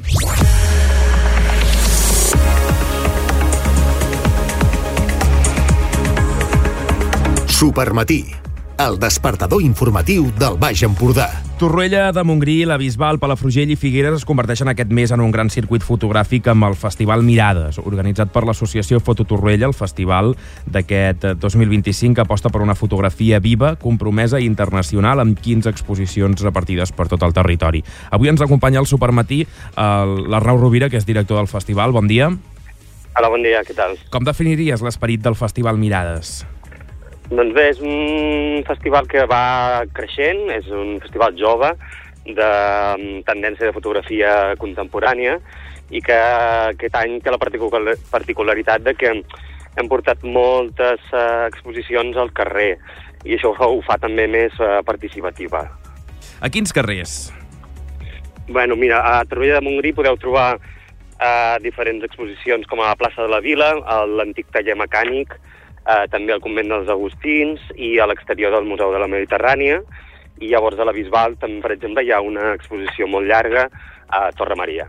Supermatí, el despertador informatiu del Baix Empordà. Torroella de Montgrí, la Bisbal, Palafrugell i Figueres es converteixen aquest mes en un gran circuit fotogràfic amb el Festival Mirades, organitzat per l'associació Foto Torroella. El festival d'aquest 2025 aposta per una fotografia viva, compromesa i internacional amb 15 exposicions repartides per tot el territori. Avui ens acompanya al Supermatí l'Arnau Rovira, que és director del festival. Bon dia. Hola, bon dia, què tal? Com definiries l'esperit del Festival Mirades? Doncs bé, és un festival que va creixent, és un festival jove de tendència de fotografia contemporània i que aquest any té la particularitat de que hem portat moltes exposicions al carrer i això ho fa també més participativa. A quins carrers? Bueno, mira, a Torroella de Montgrí podeu trobar diferents exposicions com a la plaça de la Vila, l'antic taller mecànic, també al convent dels Agustins i a l'exterior del Museu de la Mediterrània. I llavors a la Bisbal, també, per exemple, hi ha una exposició molt llarga a Torre Maria.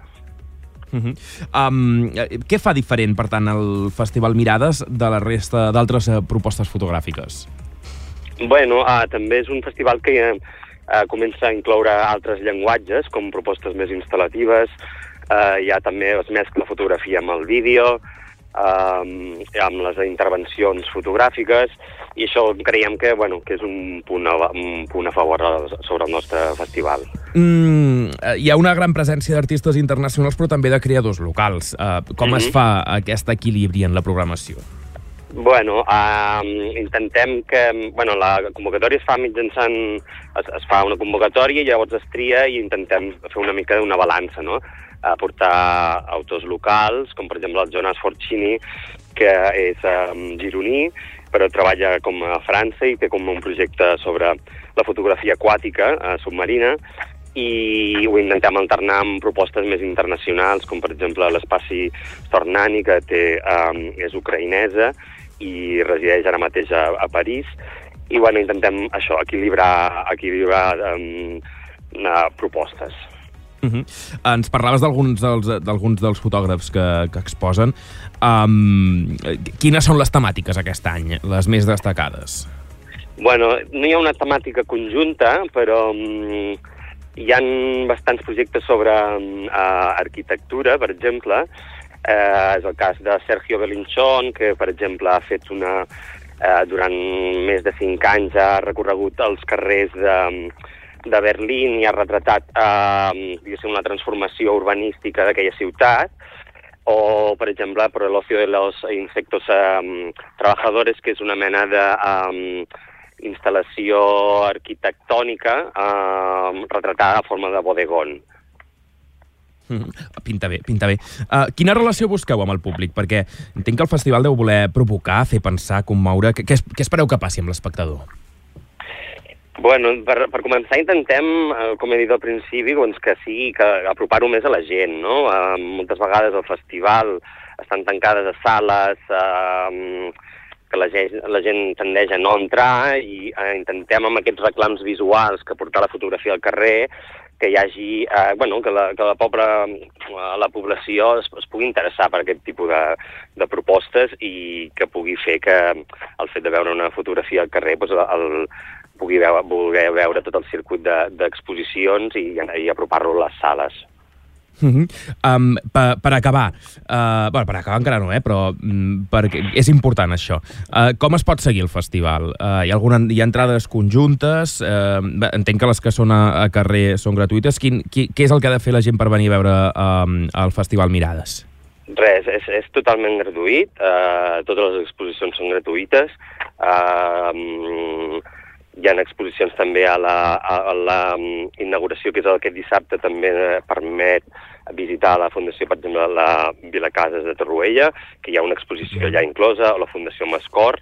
Què fa diferent, per tant, el Festival Mirades de la resta d'altres propostes fotogràfiques? Bueno, també és un festival que comença a incloure altres llenguatges, com propostes més instal·latives. Ja també es mescla fotografia amb el vídeo, amb les intervencions fotogràfiques, i això creiem que és un punt a favor sobre el nostre festival. Hi ha una gran presència d'artistes internacionals però també de creadors locals. Com es fa aquest equilibri en la programació? Bueno, intentem que... la convocatòria es fa mitjançant... Es fa una convocatòria i llavors es tria i intentem fer una mica una balança, no? A portar autors locals, com per exemple el Jonas Forcini, que és gironí, però treballa com a França i té com un projecte sobre la fotografia aquàtica submarina, i ho intentem alternar amb propostes més internacionals, com per exemple l'Espaci Stornani, que és ucraïnesa i resideix ara mateix a París, i intentem això, equilibrar propostes. Ens parlaves d'alguns dels fotògrafs que exposen. Quines són les temàtiques aquest any, les més destacades? Bueno, no hi ha una temàtica conjunta, però hi ha bastants projectes sobre arquitectura, per exemple. És el cas de Sergio Belinchón, que, per exemple, ha fet durant més de 5 anys ha recorregut els carrers de Berlín i ha retratat una transformació urbanística d'aquella ciutat, o, per exemple, por el ocio de los insectos trabajadores, que és una mena d'instal·lació arquitectònica retratada a forma de bodegón. Pinta bé, pinta bé. Quina relació busqueu amb el públic? Perquè entenc que el festival deu voler provocar, fer pensar, commoure. Què espereu que passi amb l'espectador? Bueno, per començar intentem, com he dit al principi, que apropar-ho més a la gent, no? Moltes vegades al festival estan tancades a sales que la gent tendeix a no entrar, i intentem amb aquests reclams visuals que portar la fotografia al carrer que hi hagi, que la població es pugui interessar per aquest tipus de propostes i que pugui fer que el fet de veure una fotografia al carrer pugui voler veure tot el circuit d'exposicions i apropar-lo a les sales. Per acabar, per acabar encara no, però perquè és important això. Com es pot seguir el festival? Hi ha entrades conjuntes? Entenc que les que són a carrer són gratuïtes. Què és el que ha de fer la gent per venir a veure el Festival Mirades? Res, és totalment gratuït. Totes les exposicions són gratuïtes. Hi ha exposicions també a la inauguració, que és aquest dissabte, també permet visitar la Fundació, per exemple, la Vila Cases de Torroella, que hi ha una exposició ja inclosa, o la Fundació Mascort,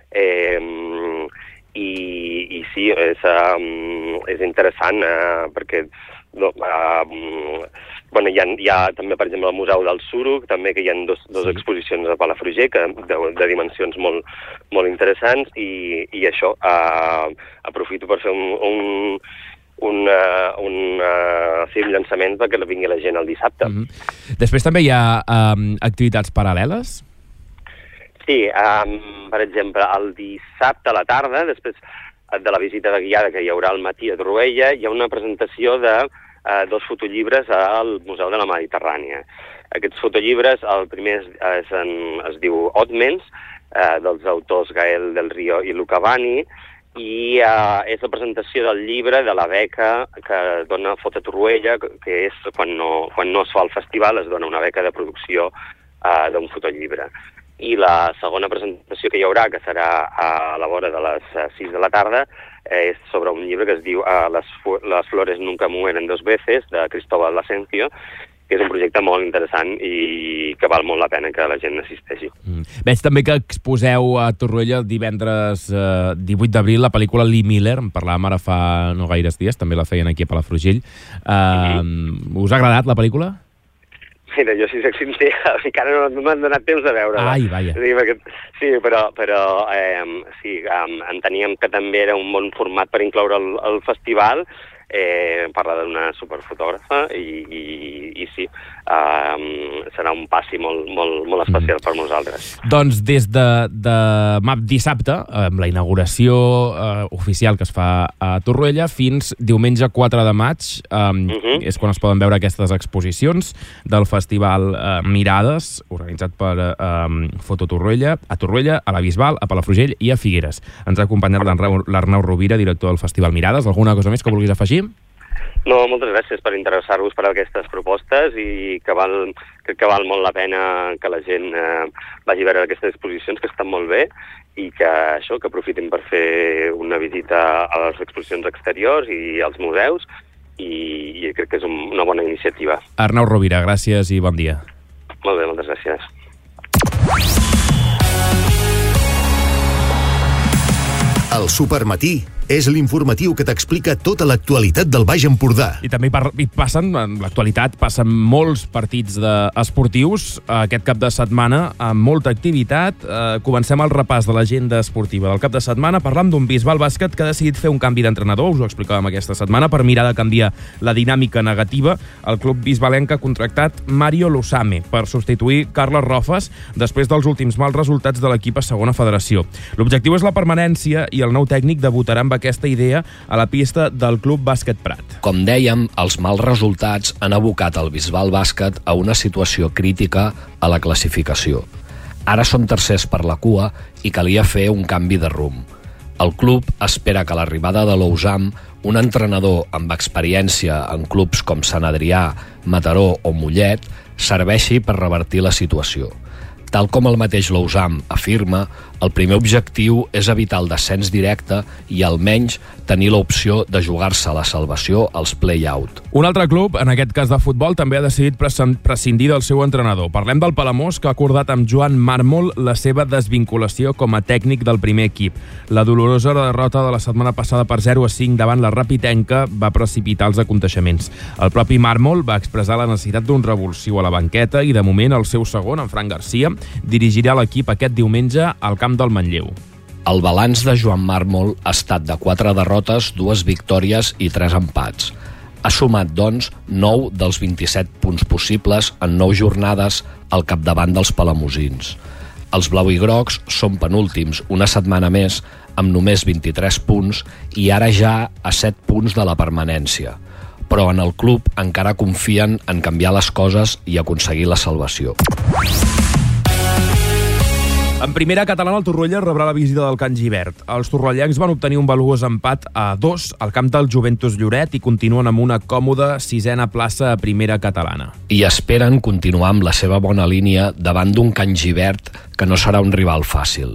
i sí, és interessant perquè hi ha també, per exemple, el Museu del Suro, també, que hi ha dos exposicions a Palafrugell de dimensions molt interessants, i això, aprofito per fer un llançament perquè vingui la gent el dissabte. Després també hi ha activitats paral·leles? Sí, per exemple, el dissabte a la tarda, després de la visita de guiada que hi haurà al matí a Torroella, hi ha una presentació de 2 fotollibres al Museu de la Mediterrània. Aquests fotollibres, el primer es diu Otmens, dels autors Gael del Río i Luca Bani, i és la presentació del llibre de la beca que dona Foto Torroella, que és quan no es fa el festival, es dona una beca de producció d'un fotollibre. I la segona presentació que hi haurà, que serà a la vora de les 6 de la tarda, és sobre un llibre que es diu Las flores nunca mueren dos veces, de Cristóbal Lasencio, que és un projecte molt interessant i que val molt la pena que la gent assisteixi. Veig també que exposeu a Torroella divendres 18 d'abril la pel·lícula Lee Miller, en parlàvem ara fa no gaires dies, també la feien aquí a Palafrugell. Us ha agradat la pel·lícula? Mira, jo si soc sincer, encara no m'han donat temps de veure-la. Ai, vaja. Sí, però enteníem que també era un bon format per incloure el festival, parla d'una superfotògrafa i sí, serà un passi molt especial per nosaltres. Doncs des de dissabte, amb la inauguració oficial que es fa a Torroella, fins diumenge 4 de maig, és quan es poden veure aquestes exposicions del Festival Mirades, organitzat per Foto Torroella, a Torroella, a la Bisbal, a Palafrugell i a Figueres. Ens ha acompanyat l'Arnau Rovira, director del Festival Mirades. Alguna cosa més que vulguis afegir? No, moltes gràcies per interessar-vos per aquestes propostes i crec que val molt la pena que la gent vagi a veure aquestes exposicions, que estan molt bé, i que aprofitin per fer una visita a les exposicions exteriors i als museus, i crec que és una bona iniciativa. Arnau Rovira, gràcies i bon dia. Molt bé, moltes gràcies. El Supermatí és l'informatiu que t'explica tota l'actualitat del Baix Empordà. I també en l'actualitat passen molts partits esportius aquest cap de setmana, amb molta activitat. Comencem el repàs de l'agenda esportiva del cap de setmana. Parlam d'un Bisbal Bàsquet que ha decidit fer un canvi d'entrenador, us ho explicàvem aquesta setmana, per mirar de canviar la dinàmica negativa. El club bisbalenc ha contractat Mario Lusame per substituir Carles Rofes després dels últims mals resultats de l'equip a segona federació. L'objectiu és la permanència i el nou tècnic debutarà amb aquesta idea a la pista del Club Bàsquet Prat. Com dèiem, els mals resultats han abocat el Bisbal Bàsquet a una situació crítica a la classificació. Ara són tercers per la cua i calia fer un canvi de rumb. El club espera que l'arribada de l'Ousam, un entrenador amb experiència en clubs com Sant Adrià, Mataró o Mollet, serveixi per revertir la situació. Tal com el mateix Lousam afirma, el primer objectiu és evitar el descens directe i almenys tenir l'opció de jugar-se la salvació als play-out. Un altre club, en aquest cas de futbol, també ha decidit prescindir del seu entrenador. Parlem del Palamós, que ha acordat amb Joan Mármol la seva desvinculació com a tècnic del primer equip. La dolorosa derrota de la setmana passada per 0-5 davant la Rapitenca va precipitar els aconteixements. El propi Mármol va expressar la necessitat d'un revulsiu a la banqueta i, de moment, el seu segon, en Fran Garcia, dirigirà l'equip aquest diumenge al camp del Manlleu. El balanç de Joan Mármol ha estat de 4 derrotes, 2 victòries i 3 empats. Ha sumat, doncs, 9 dels 27 punts possibles en 9 jornades al capdavant dels palamosins. Els blauigrocs són penúltims una setmana més amb només 23 punts i ara ja a 7 punts de la permanència. Però en el club encara confien en canviar les coses i aconseguir la salvació. En primera catalana, el Torroella rebrà la visita del Can Givert. Els torroellencs van obtenir un valuós empat a 2 al camp del Juventus Lloret i continuen amb una còmoda 6a plaça a primera catalana. I esperen continuar amb la seva bona línia davant d'un Can Givert que no serà un rival fàcil.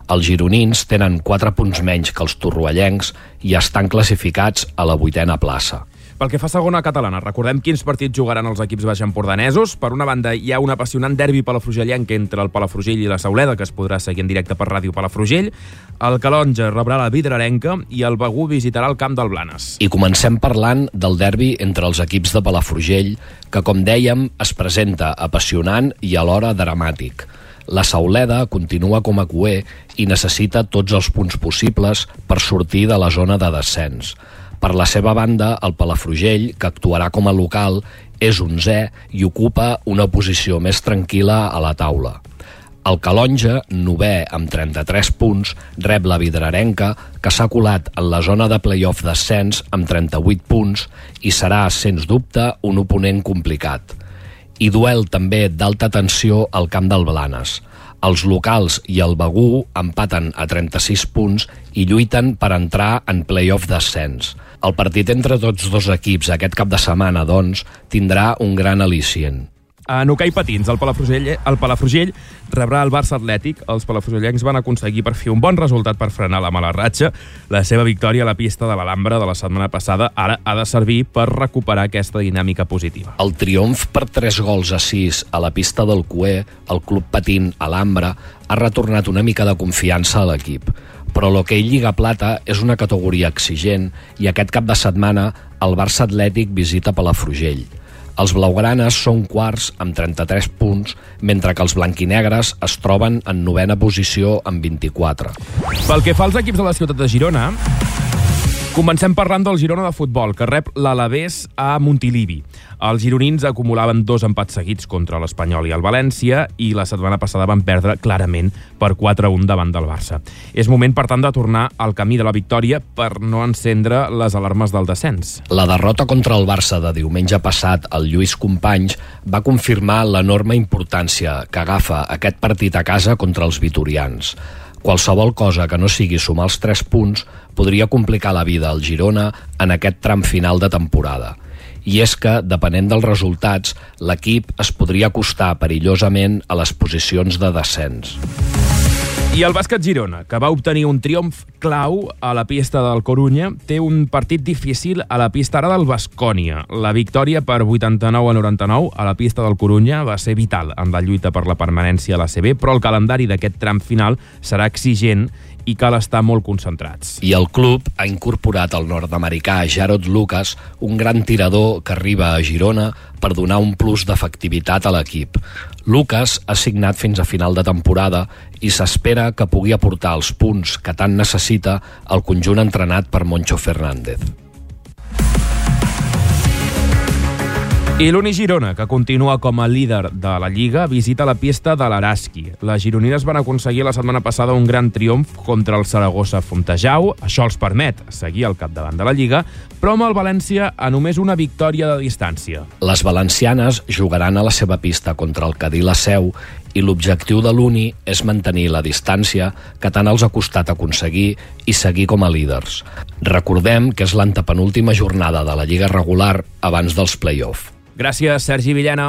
Els gironins tenen 4 punts menys que els torroellencs i estan classificats a la 8a plaça. Pel que fa a segona catalana, recordem quins partits jugaran els equips baixempordanesos. Per una banda, hi ha un apassionant derbi palafrugellenc entre el Palafrugell i la Sauleda, que es podrà seguir en directe per Ràdio Palafrugell. El Calonge rebrà la Vidrarenca i el Begur visitarà el camp del Blanes. I comencem parlant del derbi entre els equips de Palafrugell, que, com dèiem, es presenta apassionant i alhora dramàtic. La Sauleda continua com a cuer i necessita tots els punts possibles per sortir de la zona de descens. Per la seva banda, el Palafrugell, que actuarà com a local, és 11è i ocupa una posició més tranquil·la a la taula. El Calonge, 9è amb 33 punts, rep la Vidrarenca, que s'ha colat en la zona de play-off d'ascens amb 38 punts i serà, sens dubte, un oponent complicat. I duel també d'alta tensió al camp del Blanes. Els locals i el Begur empaten a 36 punts i lluiten per entrar en play-off d'ascens. El partit entre tots dos equips aquest cap de setmana, doncs, tindrà un gran al·licient. En hoquei patins, el Palafrugell rebrà el Barça Atlètic. Els palafrugellencs van aconseguir per fi un bon resultat per frenar la mala ratxa. La seva victòria a la pista de l'Alhambra de la setmana passada ara ha de servir per recuperar aquesta dinàmica positiva. El triomf per 3-6 a la pista del Cuer, el club patint Alhambra, ha retornat una mica de confiança a l'equip. Però l'hoquei Lliga Plata és una categoria exigent i aquest cap de setmana el Barça Atlètic visita Palafrugell. Els blaugranes són quarts amb 33 punts, mentre que els blanquinegres es troben en 9a posició amb 24. Pel que fa als equips de la ciutat de Girona, comencem parlant del Girona de futbol, que rep l'Alavés a Montilivi. Els gironins acumulaven 2 empats seguits contra l'Espanyol i el València i la setmana passada van perdre clarament per 4-1 davant del Barça. És moment, per tant, de tornar al camí de la victòria per no encendre les alarmes del descens. La derrota contra el Barça de diumenge passat al Lluís Companys va confirmar l'enorme importància que agafa aquest partit a casa contra els vitorians. Qualsevol cosa que no sigui sumar els 3 punts podria complicar la vida al Girona en aquest tram final de temporada. I és que, depenent dels resultats, l'equip es podria acostar perillosament a les posicions de descens. I el bàsquet Girona, que va obtenir un triomf clau a la pista del Corunya, té un partit difícil a la pista ara del Baskonia. La victòria per 89-99 a la pista del Corunya va ser vital en la lluita per la permanència a l'ACB, però el calendari d'aquest tram final serà exigent i cal estar molt concentrats. I el club ha incorporat el nord-americà Jarrod Lucas, un gran tirador que arriba a Girona per donar un plus d'efectivitat a l'equip. Lucas ha signat fins a final de temporada i s'espera que pugui aportar els punts que tant necessita el conjunt entrenat per Moncho Fernández. I l'Uni Girona, que continua com a líder de la Lliga, visita la pista de l'Araski. Les gironines van aconseguir la setmana passada un gran triomf contra el Saragossa Fontejau. Això els permet seguir al capdavant de la Lliga, però amb el València a només una victòria de distància. Les valencianes jugaran a la seva pista contra el Cadí la Seu i l'objectiu de l'Uni és mantenir la distància que tant els ha costat aconseguir i seguir com a líders. Recordem que és l'antepenúltima jornada de la Lliga regular abans dels play-off. Gràcies, Sergi Villena.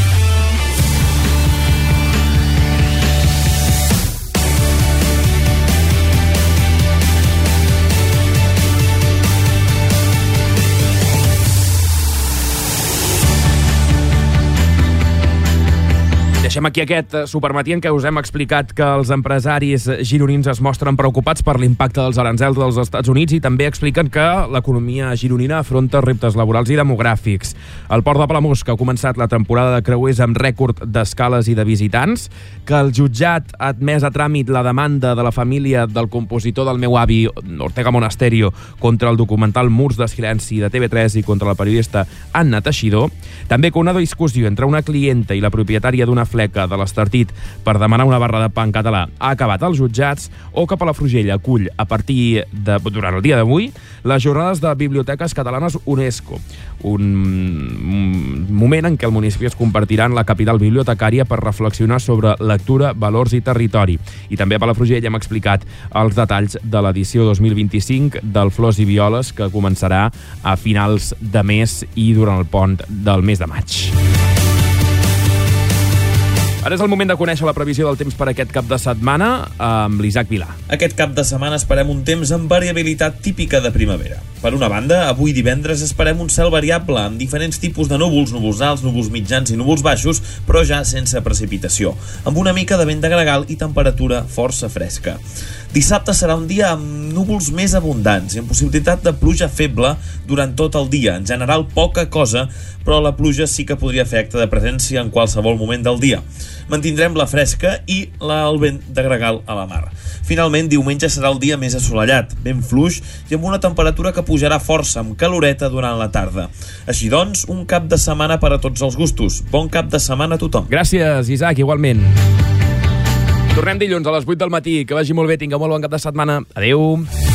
Deixem aquí aquest supermatí en què us hem explicat que els empresaris gironins es mostren preocupats per l'impacte dels aranzels dels Estats Units i també expliquen que l'economia gironina afronta reptes laborals i demogràfics. El Port de Palamós, que ha començat la temporada de creuers amb rècord d'escales i de visitants, que el jutjat ha admès a tràmit la demanda de la família del compositor del meu avi, Ortega Monasterio, contra el documental Murs de Silenci de TV3 i contra la periodista Anna Teixidor, també que una discussió entre una clienta i la propietària d'una fleca de l'Estartit per demanar una barra de pa en català ha acabat als jutjats, o que Palafrugell acull durant el dia d'avui les jornades de biblioteques catalanes UNESCO, un moment en què el municipi es convertirà en la capital bibliotecària per reflexionar sobre lectura, valors i territori. I també a Palafrugell hem explicat els detalls de l'edició 2025 del Flors i Violes, que començarà a finals de mes i durant el pont del mes de maig. Ara és el moment de conèixer la previsió del temps per aquest cap de setmana amb l'Isaac Vilà. Aquest cap de setmana esperem un temps amb variabilitat típica de primavera. Per una banda, avui divendres esperem un cel variable amb diferents tipus de núvols alts, núvols mitjans i núvols baixos, però ja sense precipitació, amb una mica de vent de gregal i temperatura força fresca. Dissabte serà un dia amb núvols més abundants i amb possibilitat de pluja feble durant tot el dia. En general, poca cosa, però la pluja sí que podria fer acte de presència en qualsevol moment del dia. Mantindrem la fresca i el vent de gregal a la mar. Finalment, diumenge serà el dia més assolellat, ben fluix i amb una temperatura que pujarà força, amb caloreta durant la tarda. Així doncs, un cap de setmana per a tots els gustos. Bon cap de setmana a tothom. Gràcies, Isaac, igualment. Tornem dilluns a les 8 del matí. Que vagi molt bé, tingueu molt bon cap de setmana. Adéu.